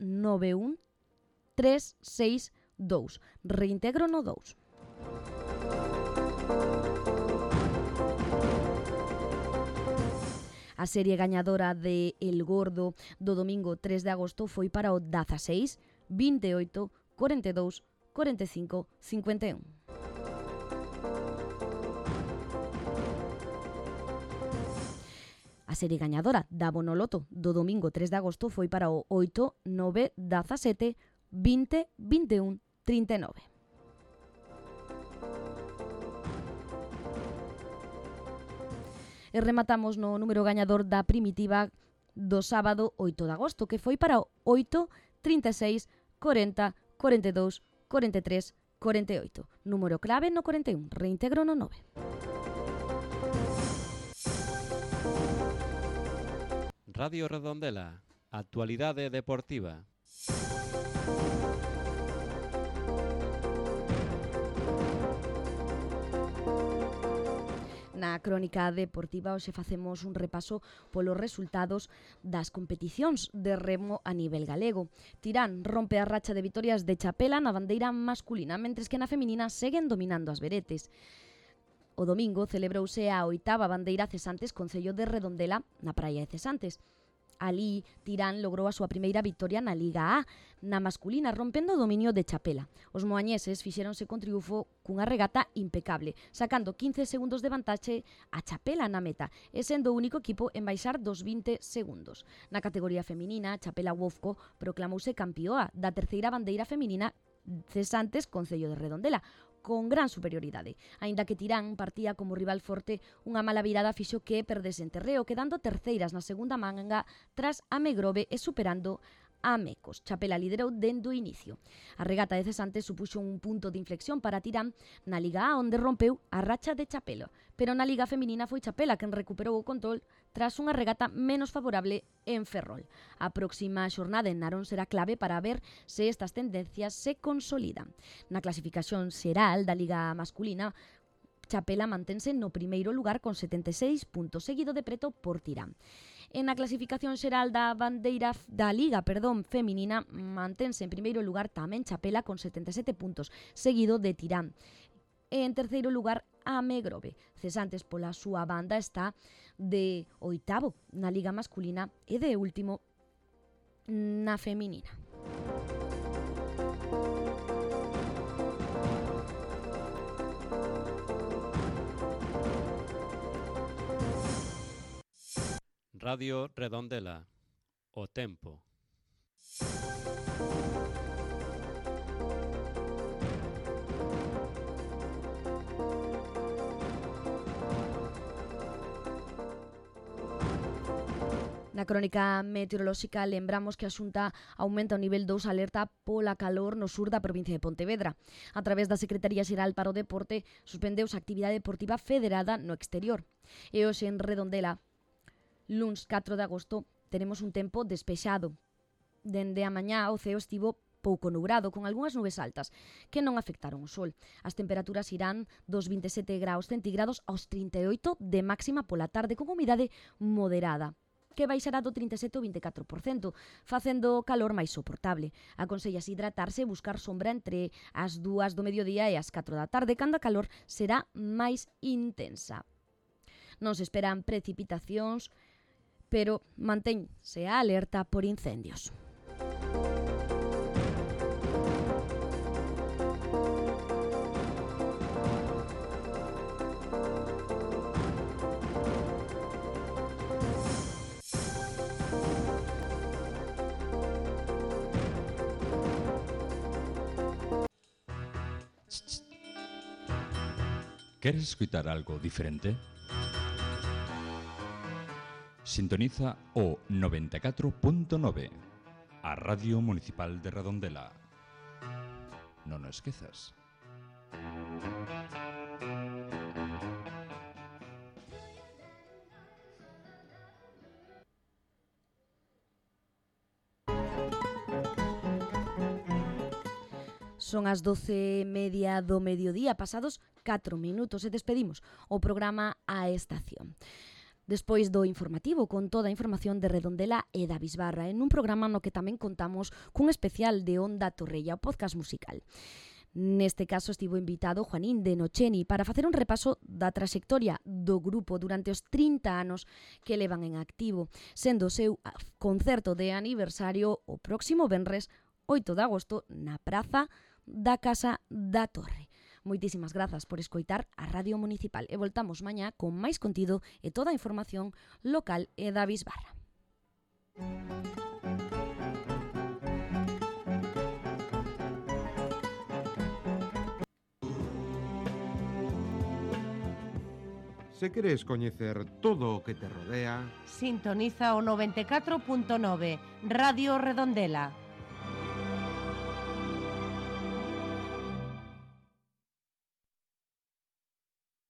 B: 91362. Reintegro no 2. A serie gañadora de El Gordo do domingo 3 de agosto foi para o 16, 28, 42, 45, 51. A serie gañadora da Bonoloto do domingo 3 de agosto foi para o 8, 9, 17, 20, 21, 39. E rematamos no número gañador da primitiva do sábado 8 de agosto, que foi para o 8, 36, 40, 42, 43, 48. Número clave no 41. Reintegro no 9.
R: Radio Redondela. Actualidade deportiva.
B: Na crónica deportiva hoxe facemos un repaso polos resultados das competicións de remo a nivel galego. Tirán rompe a racha de vitorias de Chapela na bandeira masculina, mentres que na feminina seguen dominando as veretes. O domingo celebrouse a 8ª bandeira Cesantes Concello de Redondela na praia de Cesantes. Alí, Tirán logrou a súa primeira vitoria na Liga A, na masculina, rompendo o dominio de Chapela. Os moañeses fixéronse con triunfo cunha regata impecable, sacando 15 segundos de vantaxe a Chapela na meta, e sendo o único equipo en baixar dos 20 segundos. Na categoría feminina, Chapela Wofco proclamouse campioa da terceira bandeira feminina Cesantes Concello de Redondela, con gran superioridade. Aínda que Tirán partía como rival forte, unha mala virada fixo que perdese en terreo, quedando terceiras na segunda manga tras a Megrove e superando a Mecos. Chapela liderou dende o inicio. A regata de cesantes supuxo un punto de inflexión para Tirán na Liga A, onde rompeu a racha de Chapela. Pero na Liga Feminina foi Chapela quen recuperou o control tras unha regata menos favorable en Ferrol. A próxima xornada en Narón será clave para ver se estas tendencias se consolidan. Na clasificación xeral da Liga masculina, Chapela mantense no primeiro lugar con 76 puntos, seguido de preto por Tirán. En a clasificación xeral da Liga feminina, mantense en primeiro lugar tamén Chapela con 77 puntos, seguido de Tirán. En terceiro lugar, a Megrove. Cesantes pola súa banda está de oitavo na Liga masculina e de último na feminina.
R: Radio Redondela, o tempo.
B: Na crónica meteorolóxica lembramos que a Xunta aumenta o nivel 2 alerta pola calor no sur da provincia de Pontevedra. A través da Secretaría Xeral para o Deporte suspendeuse a actividade deportiva federada no exterior. E hoxe en Redondela, luns 4 de agosto, teremos un tempo despexado. Dende a mañá o ceo estivo pouco nubrado, con algunhas nubes altas, que non afectaron o sol. As temperaturas irán dos 27 graus centígrados aos 38 de máxima pola tarde, con humidade moderada, que baixará do 37 ao 24%, facendo calor máis soportable. Aconsellase hidratarse e buscar sombra entre as 2 do mediodía e as 4 da tarde, cando a calor será máis intensa. Non se esperan precipitacións, pero manténse a alerta por incendios.
A: ¿Queres escuchar algo diferente? Sintoniza o 94.9, a Radio Municipal de Redondela. Non o esquezas.
B: Son as 12:30 do mediodía, pasados 4 minutos, e despedimos o programa A Estación. Despois do informativo, con toda a información de Redondela e da Bisbarra, en un programa no que tamén contamos cun especial de Onda Torrella, o podcast musical. Neste caso estivo invitado Juanín de Nocheni para facer un repaso da traxectoria do grupo durante os 30 anos que levan en activo, sendo o seu concerto de aniversario o próximo venres 8 de agosto na Praza da Casa da Torre. Moitísimas grazas por escoitar a Radio Municipal e voltamos mañá con máis contido e toda a información local e da Bisbarra.
C: Se queres coñecer todo o que te rodea,
D: sintoniza o 94.9 Radio Redondela.